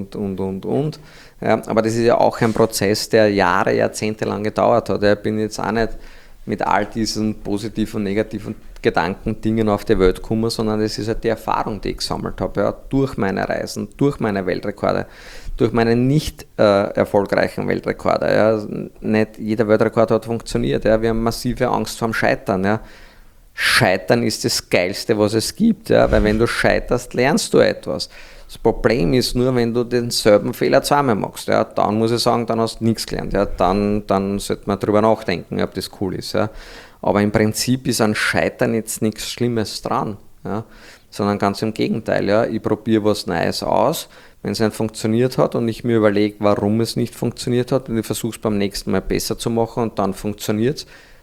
und. Ja, aber das ist ja auch ein Prozess, der Jahre, Jahrzehnte lang gedauert hat. Ich bin jetzt auch nicht mit all diesen positiven und negativen Gedanken, Dingen auf die Welt gekommen, sondern das ist halt die Erfahrung, die ich gesammelt habe, ja, durch meine Reisen, durch meine Weltrekorde, durch meine nicht erfolgreichen Weltrekorde. Ja. Nicht jeder Weltrekord hat funktioniert. Ja. Wir haben massive Angst vorm Scheitern. Ja. Scheitern ist das Geilste, was es gibt, ja. Weil wenn du scheiterst, lernst du etwas. Das Problem ist nur, wenn du denselben Fehler zweimal machst. Ja. Dann muss ich sagen, dann hast du nichts gelernt. Ja. Dann sollte man darüber nachdenken, ob das cool ist. Ja. Aber im Prinzip ist an Scheitern jetzt nichts Schlimmes dran, ja. Sondern ganz im Gegenteil. Ja. Ich probiere was Neues aus. Wenn es nicht funktioniert hat und ich mir überlege, warum es nicht funktioniert hat und ich versuche es beim nächsten Mal besser zu machen und dann funktioniert es,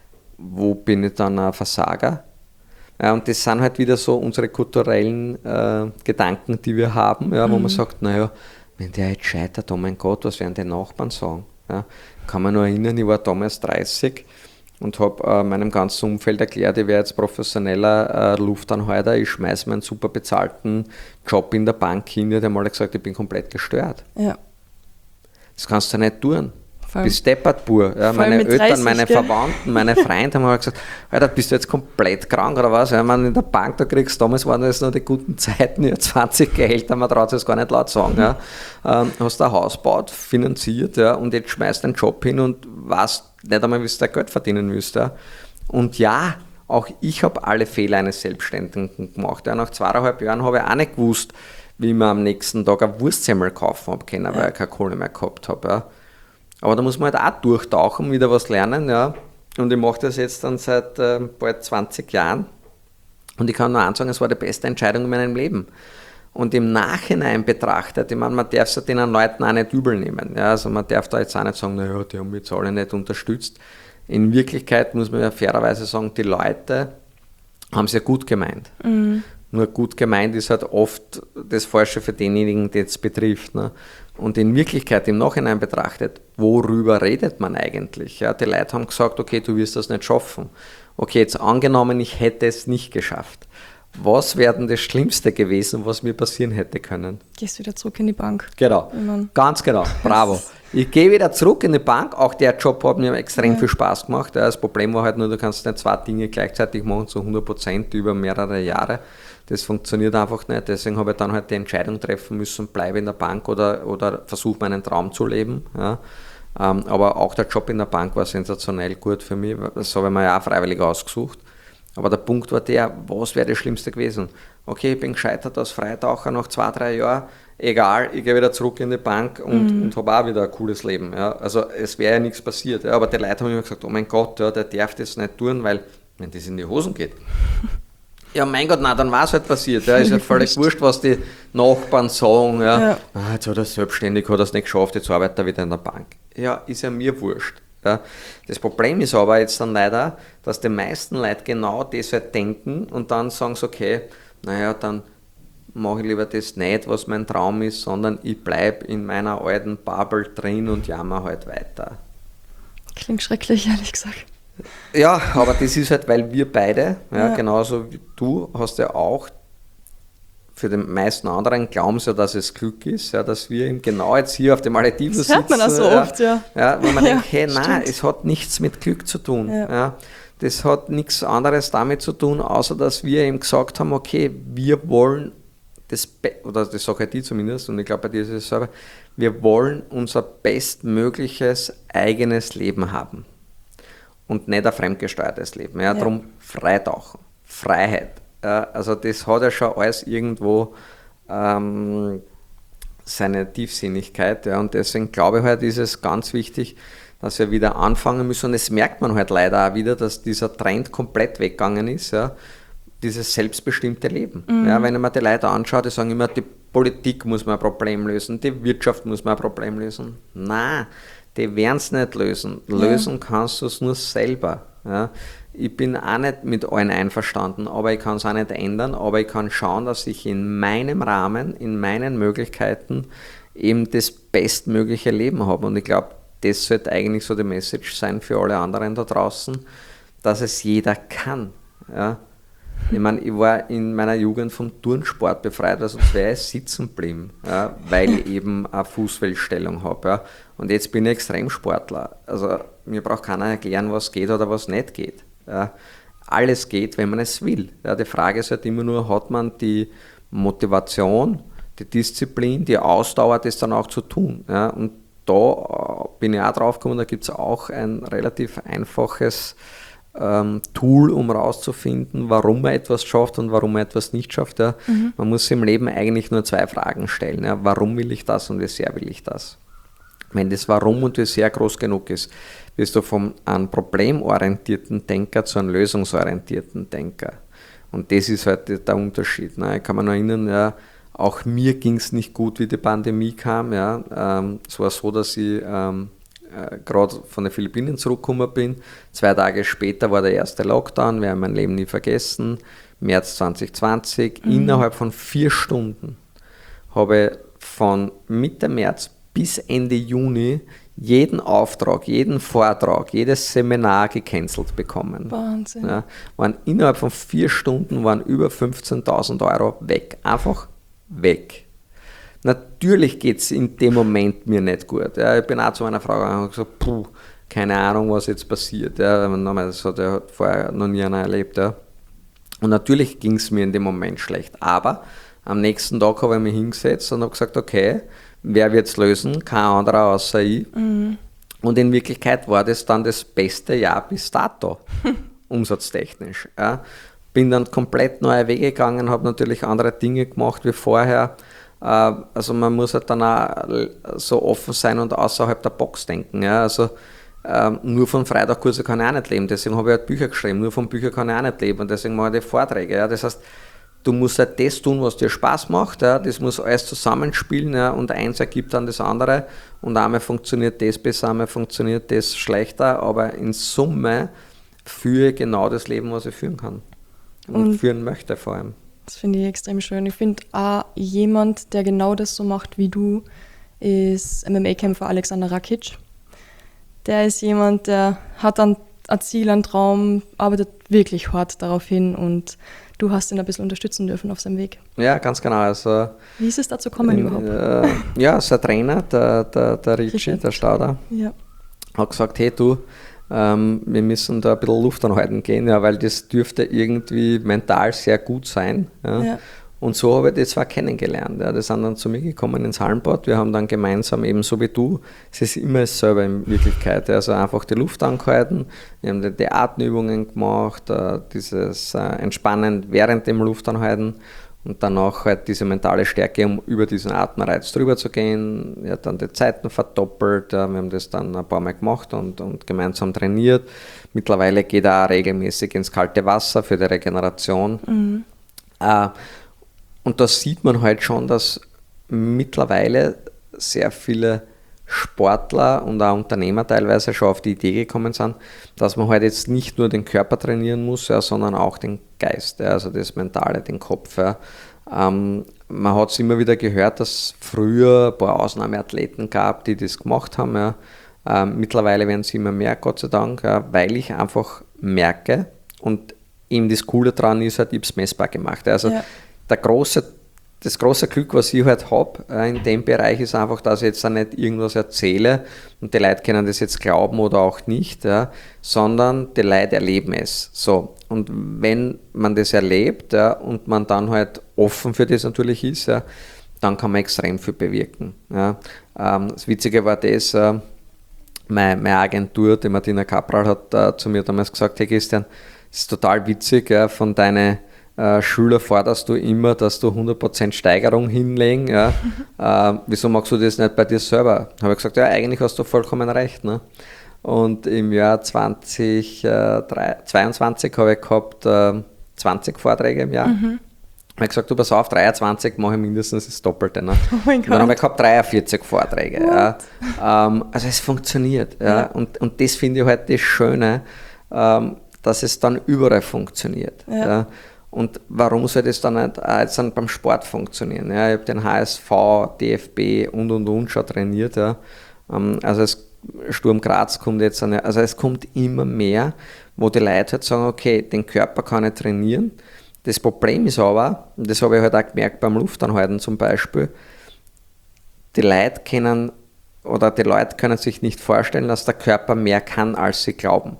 wo bin ich dann ein Versager? Ja, und das sind halt wieder so unsere kulturellen Gedanken, die wir haben, ja, wo man sagt, naja, wenn der jetzt scheitert, oh mein Gott, was werden die Nachbarn sagen? Ja, kann man nur erinnern, ich war damals 30 und habe meinem ganzen Umfeld erklärt, ich wäre jetzt professioneller Luftanhalter, ich schmeiße meinen super bezahlten Job in der Bank hin, die haben alle gesagt, ich bin komplett gestört. Ja. Das kannst du nicht tun. Bist deppert pur. Ja, meine Eltern, 30, meine Verwandten, meine Freunde haben gesagt, Alter, bist du jetzt komplett krank oder was? Ja, in der Bank, da kriegst du, damals waren das noch die guten Zeiten, ja, 20 Gehälter, man traut sich das gar nicht laut sagen. Ja. Hast ein Haus gebaut, finanziert, ja, und jetzt schmeißt du einen Job hin und weißt nicht einmal, wie du dein Geld verdienen willst. Ja. Und ja, auch ich habe alle Fehler eines Selbstständigen gemacht. Ja. Nach 2,5 Jahren habe ich auch nicht gewusst, wie ich mir am nächsten Tag ein Wurstsemmel kaufen habe können, weil ich keine Kohle mehr gehabt habe. Ja. Aber da muss man halt auch durchtauchen, wieder was lernen. Ja. Und ich mache das jetzt dann seit bald 20 Jahren. Und ich kann nur eins sagen, es war die beste Entscheidung in meinem Leben. Und im Nachhinein betrachtet, ich meine, man darf es den Leuten auch nicht übel nehmen. Ja. Also man darf da jetzt auch nicht sagen, naja, die haben mich jetzt alle nicht unterstützt. In Wirklichkeit muss man ja fairerweise sagen, die Leute haben es ja gut gemeint. Mhm. Nur gut gemeint ist halt oft das Falsche für denjenigen, den es betrifft. Ne? Und in Wirklichkeit, im Nachhinein betrachtet, worüber redet man eigentlich? Ja, die Leute haben gesagt, okay, du wirst das nicht schaffen. Okay, jetzt angenommen, ich hätte es nicht geschafft. Was wäre denn das Schlimmste gewesen, was mir passieren hätte können? Gehst wieder zurück in die Bank. Genau, ganz genau, bravo. Ich gehe wieder zurück in die Bank, auch der Job hat mir extrem viel Spaß gemacht. Das Problem war halt nur, du kannst nicht 2 Dinge gleichzeitig machen, zu 100% über mehrere Jahre. Das funktioniert einfach nicht, deswegen habe ich dann halt die Entscheidung treffen müssen, bleibe in der Bank oder versuche meinen Traum zu leben. Ja. Aber auch der Job in der Bank war sensationell gut für mich, das habe ich mir ja auch freiwillig ausgesucht. Aber der Punkt war der, was wäre das Schlimmste gewesen? Okay, ich bin gescheitert als Freitaucher nach 2-3 Jahren, egal, ich gehe wieder zurück in die Bank und habe auch wieder ein cooles Leben. Ja. Also es wäre ja nichts passiert, ja. Aber die Leute haben immer gesagt, oh mein Gott, ja, der darf das nicht tun, weil wenn das in die Hosen geht, Ja, mein Gott, nein, dann war es halt passiert. Ja. Ist ja völlig wurscht, was die Nachbarn sagen. Ja. Jetzt hat er selbstständig, hat er es nicht geschafft, jetzt arbeitet er wieder in der Bank. Ja, ist ja mir wurscht. Ja. Das Problem ist aber jetzt dann leider, dass die meisten Leute genau das halt denken und dann sagen sie, okay, naja, dann mache ich lieber das nicht, was mein Traum ist, sondern ich bleibe in meiner alten Bubble drin und jammer halt weiter. Klingt schrecklich, ehrlich gesagt. Ja, aber das ist halt, weil wir beide, genauso wie du, hast ja auch, für den meisten anderen glauben sie ja, dass es Glück ist, ja, dass wir eben genau jetzt hier auf dem Malediven sitzen. Das hört man auch so oft, ja. Wo man denkt, hey, nein, es hat nichts mit Glück zu tun. Ja. Das hat nichts anderes damit zu tun, außer dass wir eben gesagt haben, okay, wir wollen oder das sage ich zumindest, und ich glaube bei dir ist es selber, wir wollen unser bestmögliches eigenes Leben haben. Und nicht ein fremdgesteuertes Leben. Ja, darum Freitauchen, Freiheit. Ja, also das hat ja schon alles irgendwo seine Tiefsinnigkeit. Ja, und deswegen glaube ich halt, ist es ganz wichtig, dass wir wieder anfangen müssen. Und das merkt man halt leider auch wieder, dass dieser Trend komplett weggegangen ist. Ja, dieses selbstbestimmte Leben. Ja, wenn ich mir die Leute anschaue, die sagen immer, die Politik muss man ein Problem lösen, die Wirtschaft muss man ein Problem lösen. Nein, die werden es nicht lösen. Lösen kannst du es nur selber. Ja. Ich bin auch nicht mit allen einverstanden, aber ich kann es auch nicht ändern, aber ich kann schauen, dass ich in meinem Rahmen, in meinen Möglichkeiten eben das bestmögliche Leben habe. Und ich glaube, das sollte eigentlich so die Message sein für alle anderen da draußen, dass es jeder kann. Ja. Ich meine, ich war in meiner Jugend vom Turnsport befreit, also sonst wäre ich sitzen geblieben, ja, weil ich eben eine Fußfehlstellung habe. Ja. Und jetzt bin ich Extremsportler. Also mir braucht keiner erklären, was geht oder was nicht geht. Ja. Alles geht, wenn man es will. Ja. Die Frage ist halt immer nur, hat man die Motivation, die Disziplin, die Ausdauer, das dann auch zu tun. Ja. Und da bin ich auch drauf gekommen, da gibt es auch ein relativ einfaches Tool, um rauszufinden, warum man etwas schafft und warum man etwas nicht schafft. Ja. Man muss im Leben eigentlich nur 2 Fragen stellen. Ja. Warum will ich das und wie sehr will ich das? Wenn das Warum und wie sehr groß genug ist, wirst du von einem problemorientierten Denker zu einem lösungsorientierten Denker. Und das ist halt der Unterschied. Ne. Ich kann mich noch erinnern, ja, auch mir ging es nicht gut, wie die Pandemie kam. Ja. Es war so, dass ich gerade von den Philippinen zurückgekommen bin. 2 Tage später war der erste Lockdown, wir haben mein Leben nie vergessen, März 2020. Innerhalb von 4 Stunden habe ich von Mitte März bis Ende Juni jeden Auftrag, jeden Vortrag, jedes Seminar gecancelt bekommen. Wahnsinn. Ja, innerhalb von 4 Stunden waren über 15.000 € weg. Einfach weg. Natürlich geht es in dem Moment mir nicht gut. Ja, ich bin auch zu meiner Frau gegangen und gesagt, keine Ahnung, was jetzt passiert. Ja, das hat vorher noch nie einer erlebt. Ja. Und natürlich ging es mir in dem Moment schlecht. Aber am nächsten Tag habe ich mich hingesetzt und habe gesagt, okay, wer wird es lösen? Kein anderer außer ich. Und in Wirklichkeit war das dann das beste Jahr bis dato, umsatztechnisch. Ja. Bin dann komplett neue Wege gegangen, habe natürlich andere Dinge gemacht wie vorher. Also man muss halt dann auch so offen sein und außerhalb der Box denken. Ja. Also nur von Freitagkurse kann ich auch nicht leben, deswegen habe ich halt Bücher geschrieben, nur von Büchern kann ich auch nicht leben und deswegen mache ich die Vorträge. Ja. Das heißt, du musst halt das tun, was dir Spaß macht, ja. Das muss alles zusammenspielen, ja. Und eins ergibt dann das andere und einmal funktioniert das besser, einmal funktioniert das schlechter, aber in Summe führe ich genau das Leben, was ich führen kann und führen möchte vor allem. Das finde ich extrem schön. Ich finde auch jemand, der genau das so macht wie du, ist MMA-Kämpfer Alexander Rakic. Der ist jemand, der hat ein Ziel, einen Traum, arbeitet wirklich hart darauf hin und du hast ihn ein bisschen unterstützen dürfen auf seinem Weg. Ja, ganz genau. Also, wie ist es dazu gekommen überhaupt? Ja, sein Trainer, der Richie, der Stauder, hat gesagt, hey du, wir müssen da ein bisschen Luft anhalten gehen, ja, weil das dürfte irgendwie mental sehr gut sein. Ja. Und so habe ich die 2 kennengelernt. Ja. Die sind dann zu mir gekommen ins Hallenbad. Wir haben dann gemeinsam, ebenso wie du, es ist immer dasselbe in Wirklichkeit. Also einfach die Luft angehalten, wir haben die Atemübungen gemacht, dieses Entspannen während dem Luftanhalten. und danach halt diese mentale Stärke, um über diesen Atemreiz drüber zu gehen. Er hat dann die Zeiten verdoppelt, wir haben das dann ein paar Mal gemacht und gemeinsam trainiert. Mittlerweile geht er auch regelmäßig ins kalte Wasser für die Regeneration. Und da sieht man halt schon, dass mittlerweile sehr viele Sportler und auch Unternehmer teilweise schon auf die Idee gekommen sind, dass man halt jetzt nicht nur den Körper trainieren muss, sondern auch den Geist, also das Mentale, den Kopf. Man hat es immer wieder gehört, dass es früher ein paar Ausnahmeathleten gab, die das gemacht haben. Mittlerweile werden es immer mehr, Gott sei Dank, weil ich einfach merke und eben das Coole daran ist, halt, ich habe es messbar gemacht. Also das große Glück, was ich halt habe in dem Bereich, ist einfach, dass ich jetzt auch nicht irgendwas erzähle und die Leute können das jetzt glauben oder auch nicht, sondern die Leute erleben es. So. Und wenn man das erlebt und man dann halt offen für das natürlich ist, dann kann man extrem viel bewirken. Das Witzige war das, meine Agentur, die Martina Kapral, hat zu mir damals gesagt, hey Christian, das ist total witzig, von deinen Schüler forderst du immer, dass du 100% Steigerung hinlegen. Wieso machst du das nicht bei dir selber? Habe ich gesagt, ja, eigentlich hast du vollkommen recht. Ne? Und im Jahr 2022 habe ich gehabt 20 Vorträge im Jahr. Habe ich gesagt, du pass auf, 23 mache ich mindestens das Doppelte. Ne? Oh mein Gott. Dann habe ich gehabt 43 Vorträge. Also es funktioniert. Und das finde ich halt das Schöne, dass es dann überall funktioniert. Und warum soll das dann nicht jetzt dann beim Sport funktionieren? Ich habe den HSV, DFB und schon trainiert. Also Sturm Graz kommt jetzt, also es kommt immer mehr, wo die Leute halt sagen, okay, den Körper kann ich trainieren. Das Problem ist aber, und das habe ich halt auch gemerkt beim Luftanhalten zum Beispiel, die Leute können sich nicht vorstellen, dass der Körper mehr kann, als sie glauben.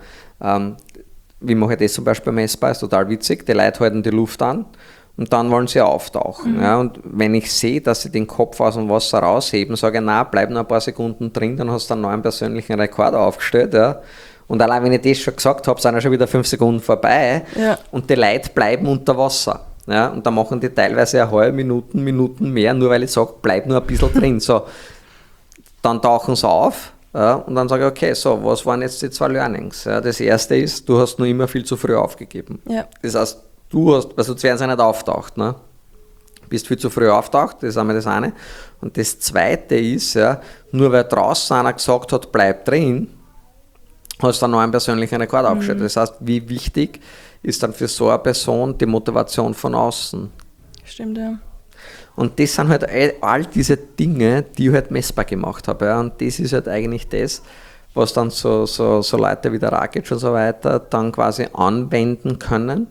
Wie mache ich das zum Beispiel messbar? Ist total witzig. Die Leute halten die Luft an und dann wollen sie auftauchen. Und wenn ich sehe, dass sie den Kopf aus dem Wasser rausheben, sage ich, na, bleib noch ein paar Sekunden drin, dann hast du einen neuen persönlichen Rekord aufgestellt. Und allein wenn ich das schon gesagt habe, sind ja schon wieder 5 Sekunden vorbei und die Leute bleiben unter Wasser. Und da machen die teilweise eine halbe Minuten mehr, nur weil ich sage, bleib nur ein bisschen drin. So, dann tauchen sie auf. Und dann sage ich, okay, so, was waren jetzt die 2 Learnings? Das erste ist, du hast nur immer viel zu früh aufgegeben. Das heißt, zuerst nicht auftaucht. Ne? Bist viel zu früh auftaucht, das ist einmal das eine. Und das zweite ist, nur weil draußen einer gesagt hat, bleib drin, hast du einen neuen persönlichen Rekord aufgestellt. Das heißt, wie wichtig ist dann für so eine Person die Motivation von außen? Stimmt, ja. Und das sind halt all diese Dinge, die ich halt messbar gemacht habe. Und das ist halt eigentlich das, was dann so Leute wie der Rakic und so weiter dann quasi anwenden können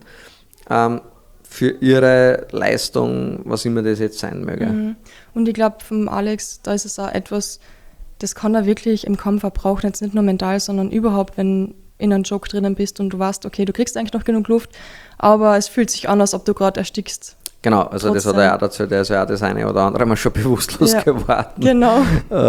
für ihre Leistung, was immer das jetzt sein möge. Und ich glaube, vom Alex, da ist es auch etwas, das kann er wirklich im Kampf auch brauchen, jetzt nicht nur mental, sondern überhaupt, wenn in einem Jog drinnen bist und du weißt, okay, du kriegst eigentlich noch genug Luft, aber es fühlt sich an, als ob du gerade erstickst. Genau, also trotzdem. Das hat er ja dazu, der ist ja das eine oder andere mal schon bewusstlos geworden. Genau.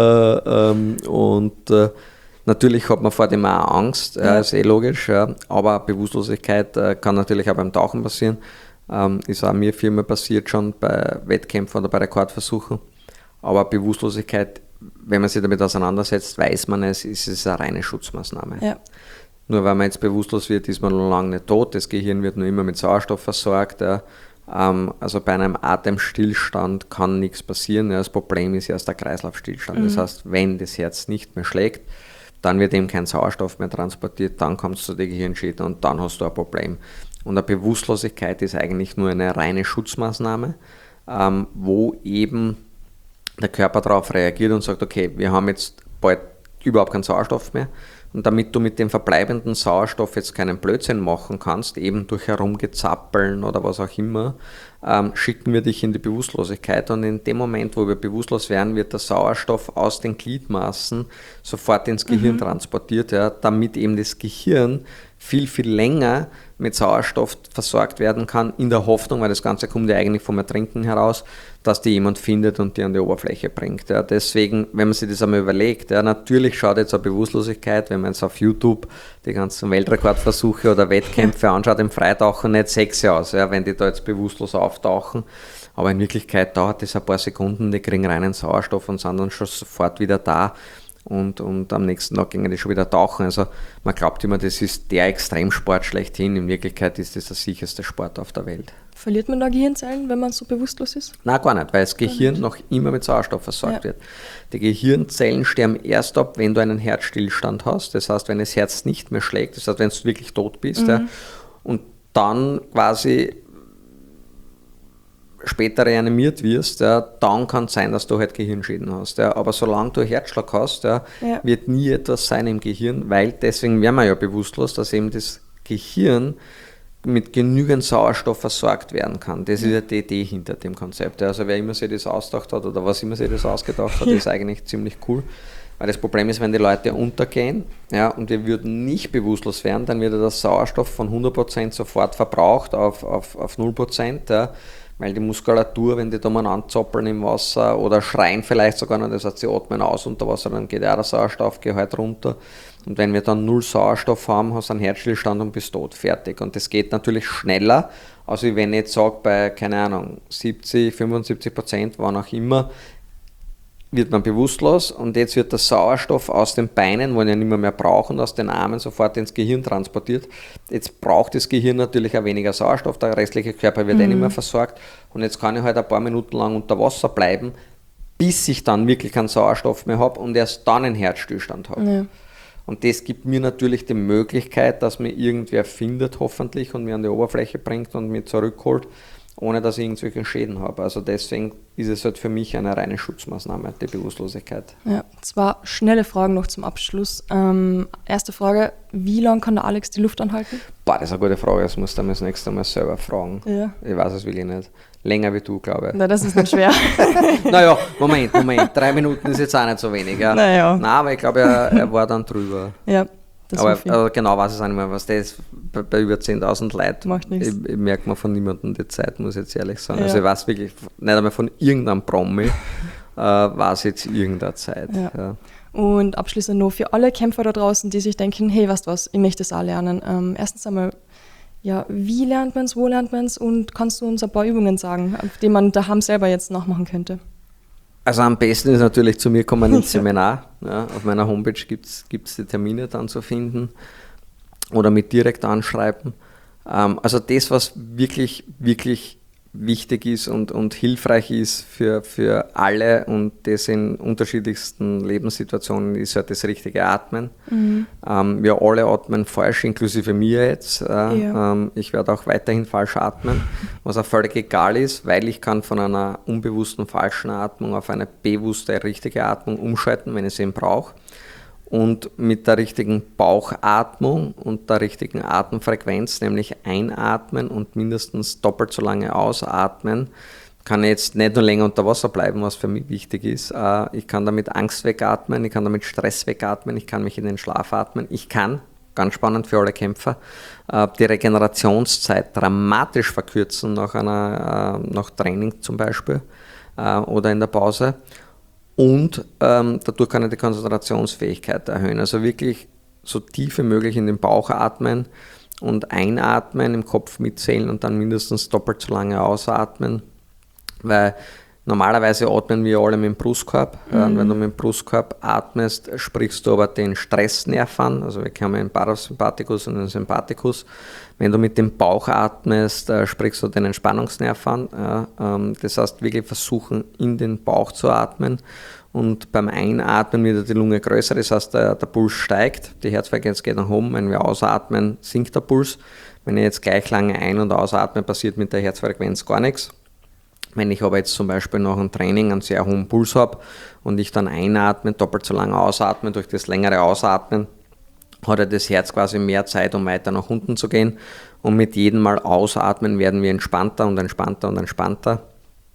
Natürlich hat man vor dem auch Angst, ist logisch, aber Bewusstlosigkeit kann natürlich auch beim Tauchen passieren. Ist auch mir viermal passiert schon bei Wettkämpfen oder bei Rekordversuchen. Aber Bewusstlosigkeit, wenn man sich damit auseinandersetzt, weiß man es, ist es eine reine Schutzmaßnahme. Ja. Nur weil man jetzt bewusstlos wird, ist man noch lange nicht tot. Das Gehirn wird nur immer mit Sauerstoff versorgt. Also bei einem Atemstillstand kann nichts passieren. Das Problem ist erst der Kreislaufstillstand. Das heißt, wenn das Herz nicht mehr schlägt, dann wird eben kein Sauerstoff mehr transportiert, dann kommt es zu den Gehirnschäden und dann hast du ein Problem. Und eine Bewusstlosigkeit ist eigentlich nur eine reine Schutzmaßnahme, wo eben der Körper darauf reagiert und sagt, okay, wir haben jetzt bald überhaupt keinen Sauerstoff mehr. Und damit du mit dem verbleibenden Sauerstoff jetzt keinen Blödsinn machen kannst, eben durch Herumgezappeln oder was auch immer, schicken wir dich in die Bewusstlosigkeit. Und in dem Moment, wo wir bewusstlos werden, wird der Sauerstoff aus den Gliedmaßen sofort ins Gehirn transportiert, damit eben das Gehirn viel, viel länger mit Sauerstoff versorgt werden kann, in der Hoffnung, weil das Ganze kommt ja eigentlich vom Ertrinken heraus, dass die jemand findet und die an die Oberfläche bringt. Ja. Deswegen, wenn man sich das einmal überlegt, ja, natürlich schaut jetzt eine Bewusstlosigkeit, wenn man jetzt auf YouTube die ganzen Weltrekordversuche oder Wettkämpfe anschaut, im Freitauchen nicht sexy aus, ja, wenn die da jetzt bewusstlos auftauchen. Aber in Wirklichkeit dauert das ein paar Sekunden, die kriegen reinen Sauerstoff und sind dann schon sofort wieder da. Und am nächsten Tag gingen die schon wieder tauchen. Also man glaubt immer, das ist der Extremsport schlechthin. In Wirklichkeit ist das der sicherste Sport auf der Welt. Verliert man da Gehirnzellen, wenn man so bewusstlos ist? Nein, gar nicht, weil das Gehirn noch immer mit Sauerstoff versorgt wird. Die Gehirnzellen sterben erst ab, wenn du einen Herzstillstand hast. Das heißt, wenn das Herz nicht mehr schlägt, das heißt, wenn du wirklich tot bist. Ja, und dann quasi später reanimiert wirst, ja, dann kann es sein, dass du halt Gehirnschäden hast. Ja. Aber solange du Herzschlag hast, wird nie etwas sein im Gehirn, weil deswegen wären wir ja bewusstlos, dass eben das Gehirn mit genügend Sauerstoff versorgt werden kann. Das ist ja die Idee hinter dem Konzept. Ja. Also wer immer sich das ausgedacht hat oder was immer sich das ausgedacht hat, ist eigentlich ziemlich cool. Weil das Problem ist, wenn die Leute untergehen, ja, und wir würden nicht bewusstlos werden, dann wird der Sauerstoff von 100% sofort verbraucht auf 0%. Ja. Weil die Muskulatur, wenn die da mal anzoppeln im Wasser oder schreien vielleicht sogar noch, das heißt, sie atmen aus unter Wasser, dann geht auch der Sauerstoffgehalt runter. Und wenn wir dann 0 Sauerstoff haben, hast du einen Herzstillstand und bist tot, fertig. Und das geht natürlich schneller, als wenn ich jetzt sage, bei, keine Ahnung, 70, 75%, wann auch immer, wird man bewusstlos und jetzt wird der Sauerstoff aus den Beinen, wo ich ja nicht mehr brauche, und aus den Armen sofort ins Gehirn transportiert. Jetzt braucht das Gehirn natürlich auch weniger Sauerstoff, der restliche Körper wird nicht mehr versorgt und jetzt kann ich halt ein paar Minuten lang unter Wasser bleiben, bis ich dann wirklich keinen Sauerstoff mehr habe und erst dann einen Herzstillstand habe. Ja. Und das gibt mir natürlich die Möglichkeit, dass mir irgendwer findet, hoffentlich, und mir an die Oberfläche bringt und mich zurückholt, ohne dass ich irgendwelche Schäden habe. Also deswegen ist es halt für mich eine reine Schutzmaßnahme, die Bewusstlosigkeit. Ja, 2 schnelle Fragen noch zum Abschluss. Erste Frage, wie lange kann der Alex die Luft anhalten? Boah, das ist eine gute Frage, das musst du das nächste Mal selber fragen. Ja. Ich weiß es wirklich nicht. Länger wie du, glaube ich. Na, das ist nicht schwer. Naja, Moment. 3 Minuten ist jetzt auch nicht so wenig. Ja. Naja. Nein, aber ich glaube, er war dann drüber. Ja. Aber genau weiß ich auch nicht mehr, was das ist. Bei über 10.000 Leuten. Macht nichts. Ich merke mir von niemandem die Zeit, muss ich jetzt ehrlich sagen. Ja. Also ich weiß wirklich nicht einmal von irgendeinem Promi, weiß jetzt irgendeine Zeit. Ja. Ja. Und abschließend noch für alle Kämpfer da draußen, die sich denken, hey, weißt du was, ich möchte das auch lernen. Erstens einmal, ja, wie lernt man es, wo lernt man es und kannst du uns ein paar Übungen sagen, die man daheim selber jetzt nachmachen könnte? Also am besten ist natürlich zu mir kommen ins Seminar. Ja, auf meiner Homepage gibt's die Termine dann zu finden oder mit direkt anschreiben. Also das, was wirklich, wirklich wichtig ist und hilfreich ist für alle und das in unterschiedlichsten Lebenssituationen, ist halt das richtige Atmen. Wir alle atmen falsch, inklusive mir jetzt. Ich werde auch weiterhin falsch atmen, was auch völlig egal ist, weil ich kann von einer unbewussten falschen Atmung auf eine bewusste richtige Atmung umschalten, wenn ich sie eben brauche. Und mit der richtigen Bauchatmung und der richtigen Atemfrequenz, nämlich einatmen und mindestens doppelt so lange ausatmen, kann ich jetzt nicht nur länger unter Wasser bleiben, was für mich wichtig ist. Ich kann damit Angst wegatmen, ich kann damit Stress wegatmen, ich kann mich in den Schlaf atmen. Ich kann, ganz spannend für alle Kämpfer, die Regenerationszeit dramatisch verkürzen nach Training zum Beispiel oder in der Pause. Und dadurch kann ich die Konzentrationsfähigkeit erhöhen. Also wirklich so tief wie möglich in den Bauch atmen und einatmen, im Kopf mitzählen und dann mindestens doppelt so lange ausatmen. Weil normalerweise atmen wir alle mit dem Brustkorb. Und wenn du mit dem Brustkorb atmest, sprichst du aber den Stressnerv an. Also wir haben einen Parasympathikus und einen Sympathikus. Wenn du mit dem Bauch atmest, sprichst du den Entspannungsnerv an. Das heißt, wirklich versuchen, in den Bauch zu atmen. Und beim Einatmen wird die Lunge größer, das heißt, der Puls steigt, die Herzfrequenz geht nach oben. Wenn wir ausatmen, sinkt der Puls. Wenn ich jetzt gleich lange ein- und ausatme, passiert mit der Herzfrequenz gar nichts. Wenn ich aber jetzt zum Beispiel nach einem Training einen sehr hohen Puls habe und ich dann einatme, doppelt so lange ausatme, durch das längere Ausatmen hat ja das Herz quasi mehr Zeit, um weiter nach unten zu gehen. Und mit jedem Mal ausatmen werden wir entspannter und entspannter und entspannter.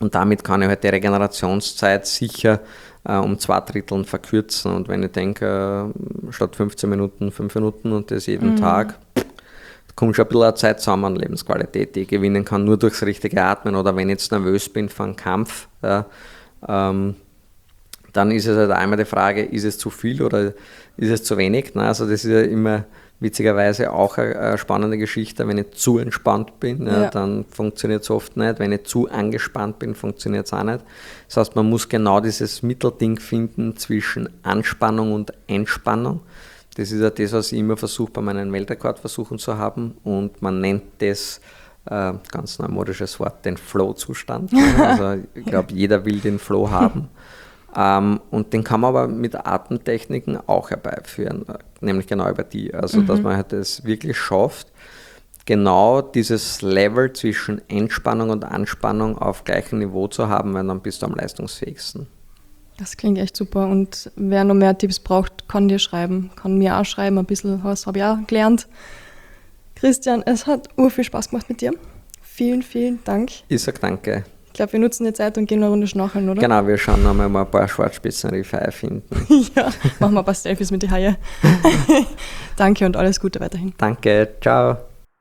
Und damit kann ich halt die Regenerationszeit sicher um 2/3 verkürzen. Und wenn ich denke, statt 15 Minuten, 5 Minuten und das jeden Tag, kommt schon ein bisschen Zeit zusammen an Lebensqualität, die ich gewinnen kann, nur durchs richtige Atmen. Oder wenn ich jetzt nervös bin vor einem Kampf, dann ist es halt einmal die Frage, ist es zu viel oder ist es zu wenig? Also das ist ja immer witzigerweise auch eine spannende Geschichte. Wenn ich zu entspannt bin, dann funktioniert es oft nicht. Wenn ich zu angespannt bin, funktioniert es auch nicht. Das heißt, man muss genau dieses Mittelding finden zwischen Anspannung und Entspannung. Das ist ja das, was ich immer versuche, bei meinen Weltrekordversuchen zu haben. Und man nennt das, ganz neumodisches Wort, den Flow-Zustand. Also ich glaube, jeder will den Flow haben. Und den kann man aber mit Atemtechniken auch herbeiführen, nämlich genau über die. Also dass man halt es wirklich schafft, genau dieses Level zwischen Entspannung und Anspannung auf gleichem Niveau zu haben, weil dann bist du am leistungsfähigsten. Das klingt echt super. Und wer noch mehr Tipps braucht, kann dir schreiben, kann mir auch schreiben. Ein bisschen was habe ich auch gelernt. Christian, es hat viel Spaß gemacht mit dir. Vielen, vielen Dank. Ich sage danke. Ich glaube, wir nutzen die Zeit und gehen eine Runde schnorcheln, oder? Genau, wir schauen nochmal mal ein paar Schwarzspitzenriffe finden. Ja, machen wir ein paar Selfies mit den Haie. Danke und alles Gute weiterhin. Danke, ciao.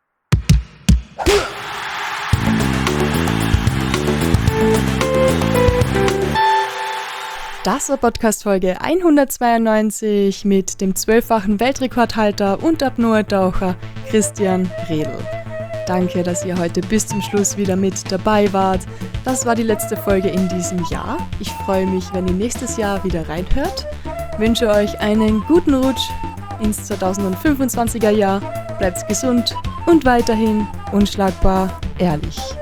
Das war Podcast-Folge 192 mit dem 12-fachen Weltrekordhalter und Apnoe-Taucher Christian Redl. Danke, dass ihr heute bis zum Schluss wieder mit dabei wart. Das war die letzte Folge in diesem Jahr. Ich freue mich, wenn ihr nächstes Jahr wieder reinhört. Wünsche euch einen guten Rutsch ins 2025er Jahr. Bleibt gesund und weiterhin unschlagbar ehrlich.